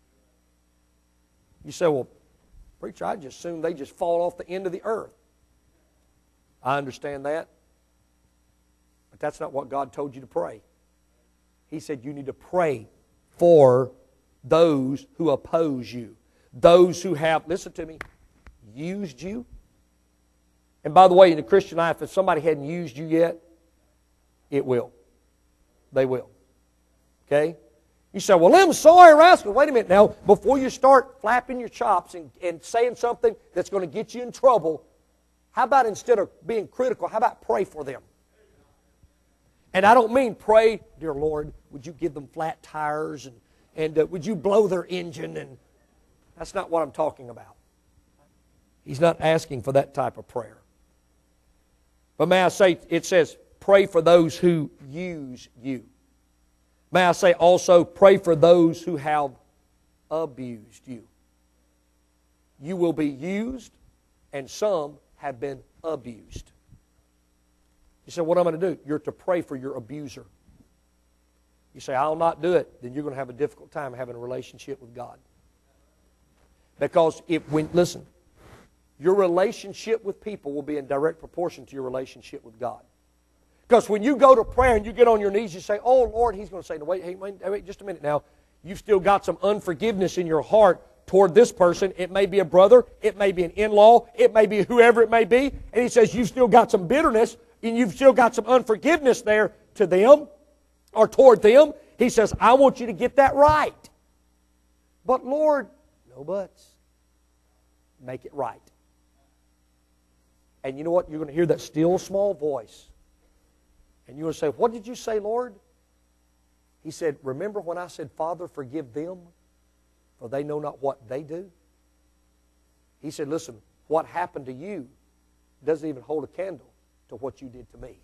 You say, well, preacher, I just assume they just fall off the end of the earth. I understand that. But that's not what God told you to pray. He said you need to pray for those who oppose you. Those who have, listen to me, used you. And by the way, in the Christian life, if somebody hadn't used you yet, it will. They will. Okay? You say, well, I'm sorry, rascal. Wait a minute now. Before you start flapping your chops and, and saying something that's going to get you in trouble, how about instead of being critical, how about pray for them? And I don't mean pray, dear Lord, would you give them flat tires and, and uh, would you blow their engine? And that's not what I'm talking about. He's not asking for that type of prayer. But may I say, it says, pray for those who use you. May I say also, pray for those who have abused you. You will be used, and some have been abused. You say, what am I going to do? You're to pray for your abuser. You say, I'll not do it. Then you're going to have a difficult time having a relationship with God. Because if, when, listen, your relationship with people will be in direct proportion to your relationship with God. Because when you go to prayer and you get on your knees, you say, oh, Lord, He's going to say, no, wait, hey, wait, wait just a minute now. You've still got some unforgiveness in your heart toward this person. It may be a brother. It may be an in-law. It may be whoever it may be. And He says, you've still got some bitterness and you've still got some unforgiveness there to them or toward them. He says, I want you to get that right. But Lord, no buts. Make it right. And you know what? You're going to hear that still small voice. And you're going to say, what did you say, Lord? He said, remember when I said, Father, forgive them, for they know not what they do? He said, listen, what happened to you doesn't even hold a candle to what you did to me.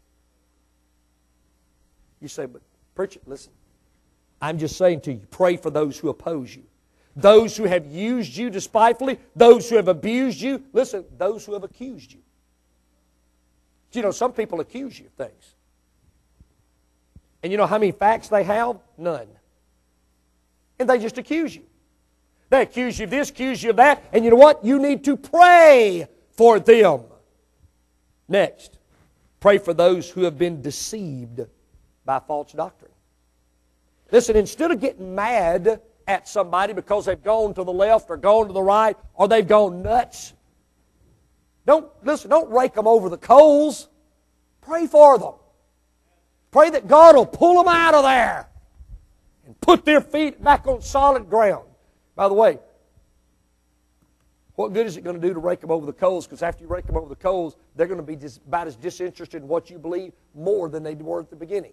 You say, but preacher, listen, I'm just saying to you, pray for those who oppose you. Those who have used you despitefully, those who have abused you, listen, those who have accused you. You know, some people accuse you of things. And you know how many facts they have? None. And they just accuse you. They accuse you of this, accuse you of that, and you know what? You need to pray for them. Next, pray for those who have been deceived by false doctrine. Listen, instead of getting mad at somebody because they've gone to the left or gone to the right or they've gone nuts, don't, listen, don't rake them over the coals. Pray for them. Pray that God will pull them out of there and put their feet back on solid ground. By the way, what good is it going to do to rake them over the coals? Because after you rake them over the coals, they're going to be just about as disinterested in what you believe more than they were at the beginning.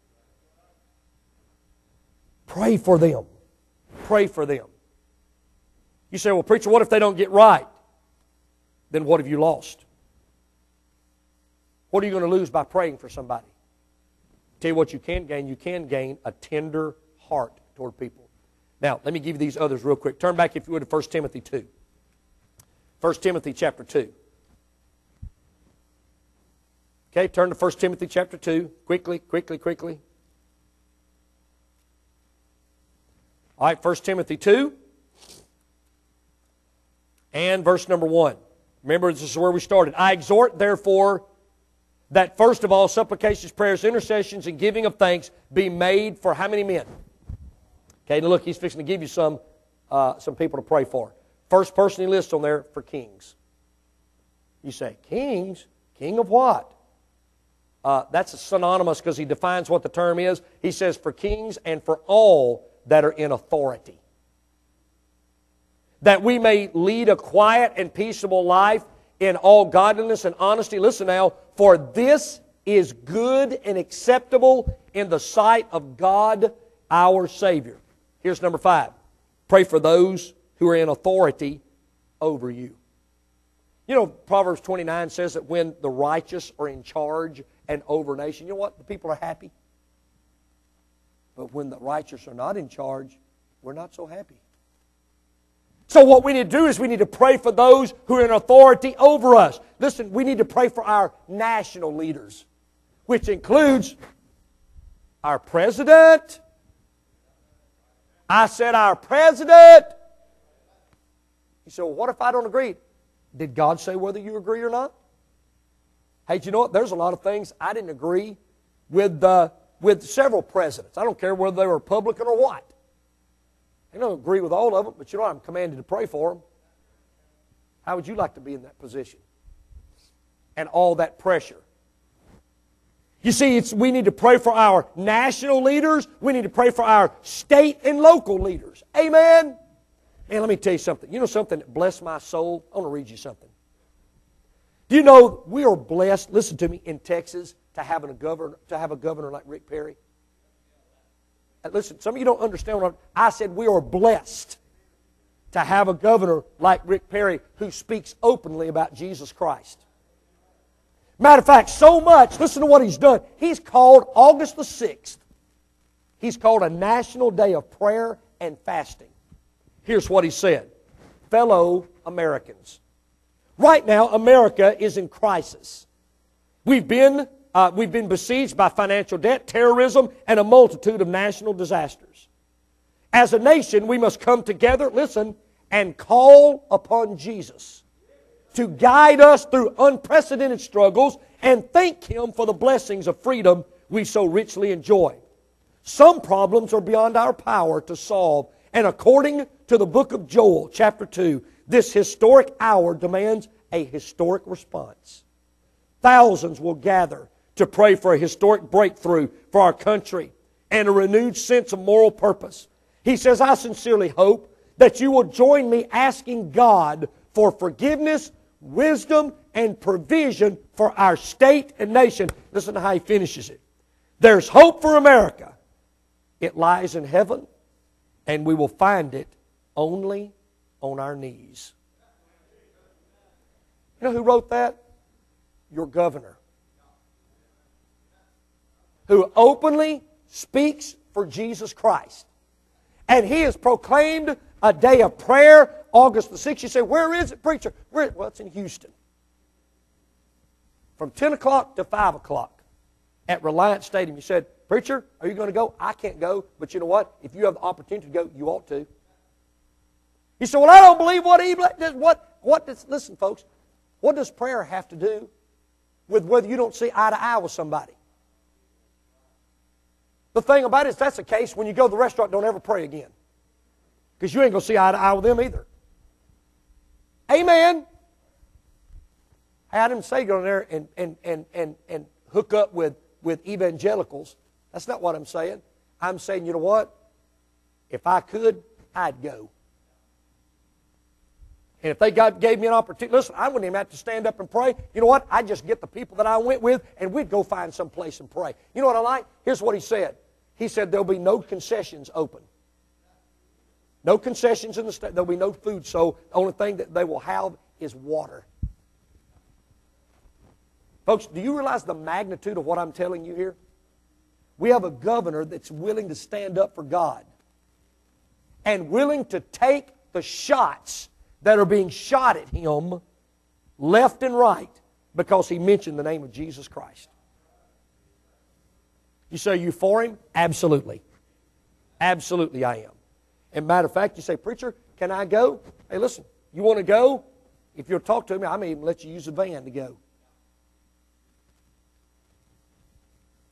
Pray for them. Pray for them. You say, well, preacher, what if they don't get right? Then what have you lost? What are you going to lose by praying for somebody? Tell you what you can gain. You can gain a tender heart toward people. Now, let me give you these others real quick. Turn back, if you would, to First Timothy two. First Timothy chapter two. Okay, turn to First Timothy chapter two. Quickly, quickly, quickly. All right, First Timothy two. And verse number one. Remember, this is where we started. I exhort, therefore, that first of all, supplications, prayers, intercessions, and giving of thanks be made for how many men? Okay, now look, he's fixing to give you some, uh, some people to pray for. First person he lists on there, for kings. You say, kings? King of what? Uh, that's synonymous because he defines what the term is. He says, for kings and for all that are in authority. That we may lead a quiet and peaceable life in all godliness and honesty. Listen now, for this is good and acceptable in the sight of God our Savior. Here's number five. Pray for those who are in authority over you. You know, Proverbs twenty-nine says that when the righteous are in charge and over a nation, you know what? The people are happy. But when the righteous are not in charge, we're not so happy. So what we need to do is we need to pray for those who are in authority over us. Listen, we need to pray for our national leaders, which includes our president. I said our president. You say, well, what if I don't agree? Did God say whether you agree or not? Hey, you know what? There's a lot of things I didn't agree with, uh, with several presidents. I don't care whether they were Republican or what. I don't agree with all of them, but you know what? I'm commanded to pray for them. How would you like to be in that position? And all that pressure. You see, it's, we need to pray for our national leaders. We need to pray for our state and local leaders. Amen? And let me tell you something. You know something that blessed my soul? I want to read you something. Do you know we are blessed, listen to me, in Texas to have a governor, to have a governor like Rick Perry? Listen, some of you don't understand what I'm, I said we are blessed to have a governor like Rick Perry who speaks openly about Jesus Christ. Matter of fact, so much, listen to what he's done. He's called August the sixth. He's called a national day of prayer and fasting. Here's what he said. Fellow Americans, right now America is in crisis. We've been Uh, we've been besieged by financial debt, terrorism, and a multitude of national disasters. As a nation, we must come together, listen, and call upon Jesus to guide us through unprecedented struggles and thank Him for the blessings of freedom we so richly enjoy. Some problems are beyond our power to solve, and according to the book of Joel, chapter two, this historic hour demands a historic response. Thousands will gather to pray for a historic breakthrough for our country and a renewed sense of moral purpose. He says, I sincerely hope that you will join me asking God for forgiveness, wisdom, and provision for our state and nation. Listen to how he finishes it. There's hope for America. It lies in heaven, and we will find it only on our knees. You know who wrote that? Your governor, who openly speaks for Jesus Christ. And he has proclaimed a day of prayer, August the sixth. You say, where is it, preacher? Where? Well, it's in Houston. From ten o'clock to five o'clock at Reliance Stadium. You said, preacher, are you going to go? I can't go, but you know what? If you have the opportunity to go, you ought to. You say, well, I don't believe what he does. What, what does, listen, folks, what does prayer have to do with whether you don't see eye to eye with somebody? The thing about it is, that's the case, when you go to the restaurant, don't ever pray again. Because you ain't going to see eye to eye with them either. Amen. Hey, I didn't say go in there and, and, and, and, and hook up with, with evangelicals. That's not what I'm saying. I'm saying, you know what? If I could, I'd go. And if they got, gave me an opportunity, listen, I wouldn't even have to stand up and pray. You know what? I'd just get the people that I went with, and we'd go find some place and pray. You know what I like? Here's what he said. He said there'll be no concessions open. No concessions in the state. There'll be no food. So the only thing that they will have is water. Folks, do you realize the magnitude of what I'm telling you here? We have a governor that's willing to stand up for God and willing to take the shots that are being shot at him left and right because he mentioned the name of Jesus Christ. You say, are you for him? Absolutely. Absolutely I am. And matter of fact, you say, preacher, can I go? Hey, listen, you want to go? If you'll talk to me, I may even let you use the van to go.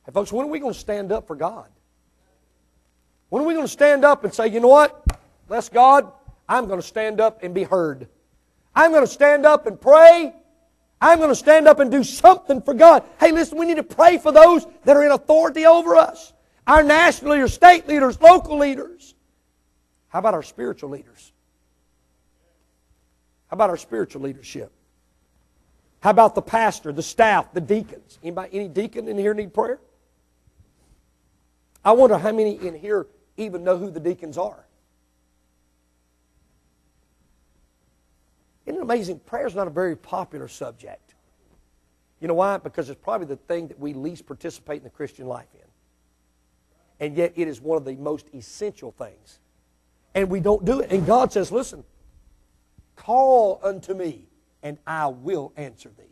Hey, folks, when are we going to stand up for God? When are we going to stand up and say, you know what? Bless God, I'm going to stand up and be heard. I'm going to stand up and pray. I'm going to stand up and do something for God. Hey, listen, we need to pray for those that are in authority over us. Our national leaders, state leaders, local leaders. How about our spiritual leaders? How about our spiritual leadership? How about the pastor, the staff, the deacons? Anybody, any deacon in here need prayer? I wonder how many in here even know who the deacons are. Isn't it amazing? Prayer is not a very popular subject. You know why? Because it's probably the thing that we least participate in the Christian life in. And yet it is one of the most essential things. And we don't do it. And God says, listen, call unto me, and I will answer thee.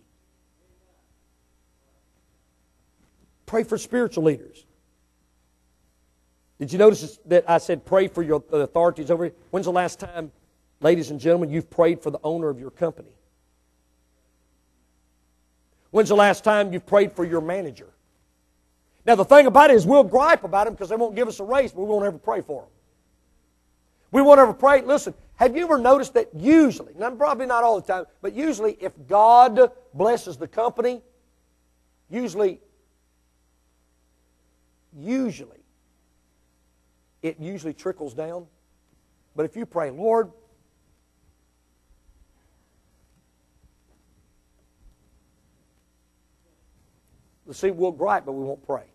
Pray for spiritual leaders. Did you notice that I said pray for your authorities over here? When's the last time, ladies and gentlemen, you've prayed for the owner of your company? When's the last time you've prayed for your manager? Now, the thing about it is we'll gripe about them because they won't give us a raise, but we won't ever pray for them. We won't ever pray. Listen, have you ever noticed that usually, now probably not all the time, but usually if God blesses the company, usually, usually, it usually trickles down. But if you pray, Lord, let's see, we'll gripe, but we won't pray.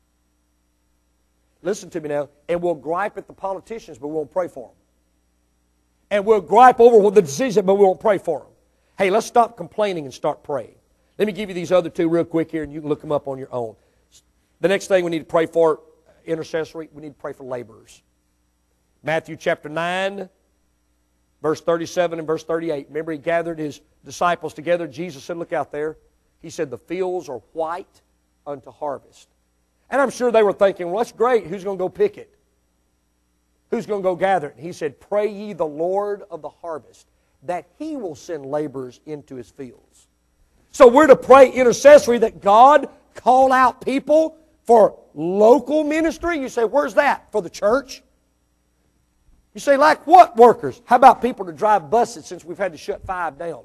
Listen to me now. And we'll gripe at the politicians, but we won't pray for them. And we'll gripe over the decision, but we won't pray for them. Hey, let's stop complaining and start praying. Let me give you these other two real quick here, and you can look them up on your own. The next thing we need to pray for, intercessory, we need to pray for laborers. Matthew chapter nine, verse thirty-seven and verse thirty-eight. Remember, he gathered his disciples together. Jesus said, look out there. He said, the fields are white unto harvest. And I'm sure they were thinking, well, that's great. Who's going to go pick it? Who's going to go gather it? And he said, pray ye the Lord of the harvest, that He will send laborers into His fields. So we're to pray intercessory that God call out people for local ministry. You say, where's that? For the church? You say, like what workers? How about people to drive buses since we've had to shut five down?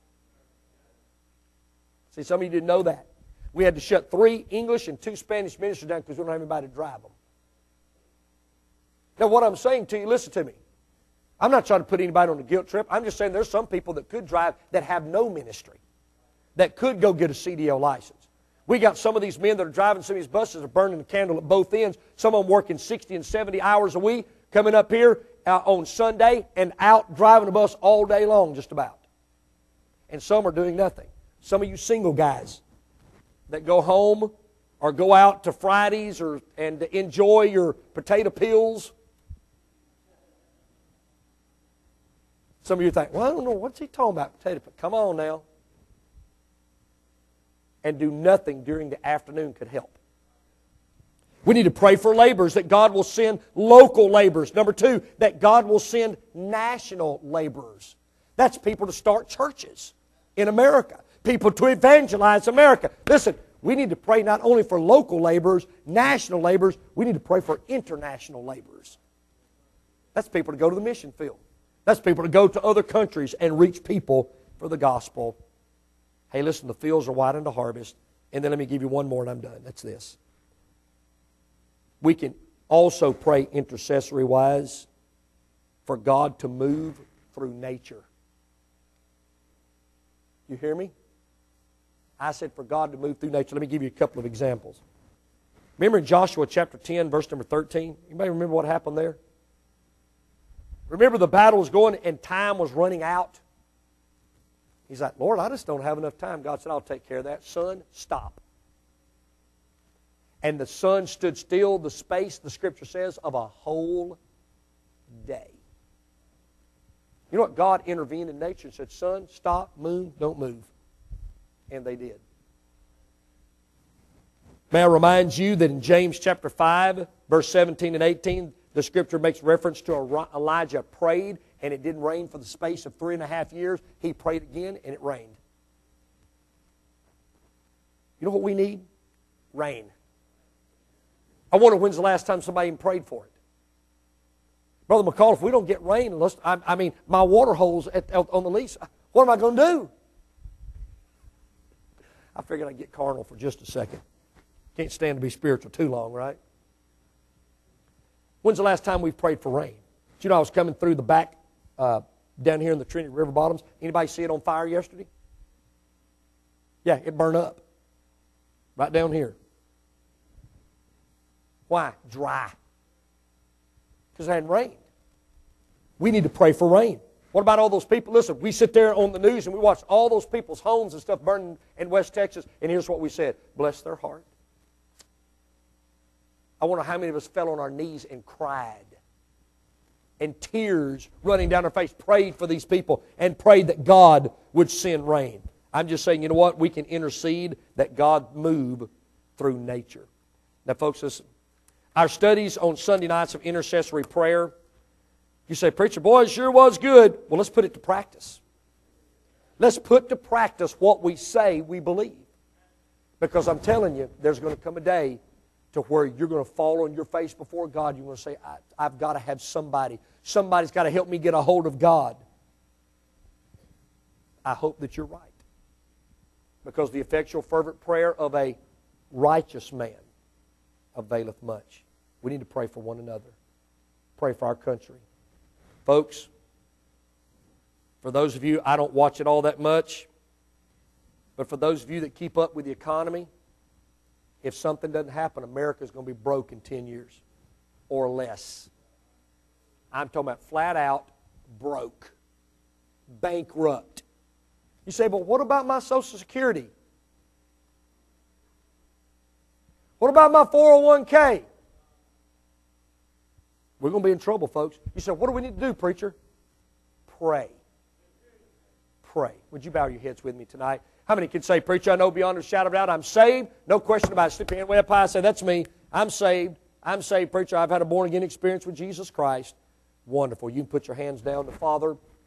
See, some of you didn't know that. We had to shut three English and two Spanish ministers down because we don't have anybody to drive them. Now, what I'm saying to you, listen to me. I'm not trying to put anybody on a guilt trip. I'm just saying there's some people that could drive that have no ministry, that could go get a C D L license. We got some of these men that are driving some of these buses are burning the candle at both ends. Some of them working sixty and seventy hours a week, coming up here uh, on Sunday and out driving a bus all day long just about. And some are doing nothing. Some of you single guys that go home or go out to Fridays or and enjoy your potato peels. Some of you think, well, I don't know, what's he talking about, potato peels? Come on now. And do nothing during the afternoon could help. We need to pray for laborers, that God will send local laborers. Number two, that God will send national laborers. That's people to start churches in America. People to evangelize America. Listen, we need to pray not only for local laborers, national laborers, we need to pray for international laborers. That's people to go to the mission field. That's people to go to other countries and reach people for the gospel. Hey, listen, the fields are white unto harvest. And then let me give you one more and I'm done. That's this. We can also pray intercessory-wise for God to move through nature. You hear me? I said for God to move through nature. Let me give you a couple of examples. Remember in Joshua chapter ten, verse number thirteen? Anybody remember what happened there? Remember the battle was going and time was running out? He's like, Lord, I just don't have enough time. God said, I'll take care of that. Sun, stop. And the sun stood still, the space, the Scripture says, of a whole day. You know what? God intervened in nature and said, sun, stop, moon, don't move. And they did. May I remind you that in James chapter five, verse seventeen and eighteen, the Scripture makes reference to Elijah prayed, and it didn't rain for the space of three and a half years. He prayed again, and it rained. You know what we need? Rain. I wonder when's the last time somebody even prayed for it. Brother McCall, if we don't get rain, let's, I, I mean, my water holes at, on the lease, what am I going to do? I figured I'd get carnal for just a second. Can't stand to be spiritual too long, right? When's the last time we've prayed for rain? Did you know I was coming through the back uh, down here in the Trinity River bottoms? Anybody see it on fire yesterday? Yeah, it burned up. Right down here. Why? Dry. Because it hadn't rained. We need to pray for rain. What about all those people? Listen, we sit there on the news and we watch all those people's homes and stuff burning in West Texas, and here's what we said. Bless their heart. I wonder how many of us fell on our knees and cried. And tears running down our face, prayed for these people and prayed that God would send rain. I'm just saying, you know what? We can intercede that God move through nature. Now, folks, listen. Our studies on Sunday nights of intercessory prayer, you say, preacher, boy, it sure was good. Well, let's put it to practice. Let's put to practice what we say we believe. Because I'm telling you, there's going to come a day to where you're going to fall on your face before God. You're going to say, I, I've got to have somebody. Somebody's got to help me get a hold of God. I hope that you're right. Because the effectual fervent prayer of a righteous man availeth much. We need to pray for one another. Pray for our country. Folks, for those of you, I don't watch it all that much, but for those of you that keep up with the economy, if something doesn't happen, America's going to be broke in ten years or less. I'm talking about flat out broke, bankrupt. You say, but what about my Social Security? What about my four oh one k? We're going to be in trouble, folks. You say, what do we need to do, preacher? Pray. Pray. Would you bow your heads with me tonight? How many can say, preacher, I know beyond a shadow of doubt I'm saved? No question about it. Slip your hand way up high and say, that's me. I'm saved. I'm saved, preacher. I've had a born-again experience with Jesus Christ. Wonderful. You can put your hands down to Father.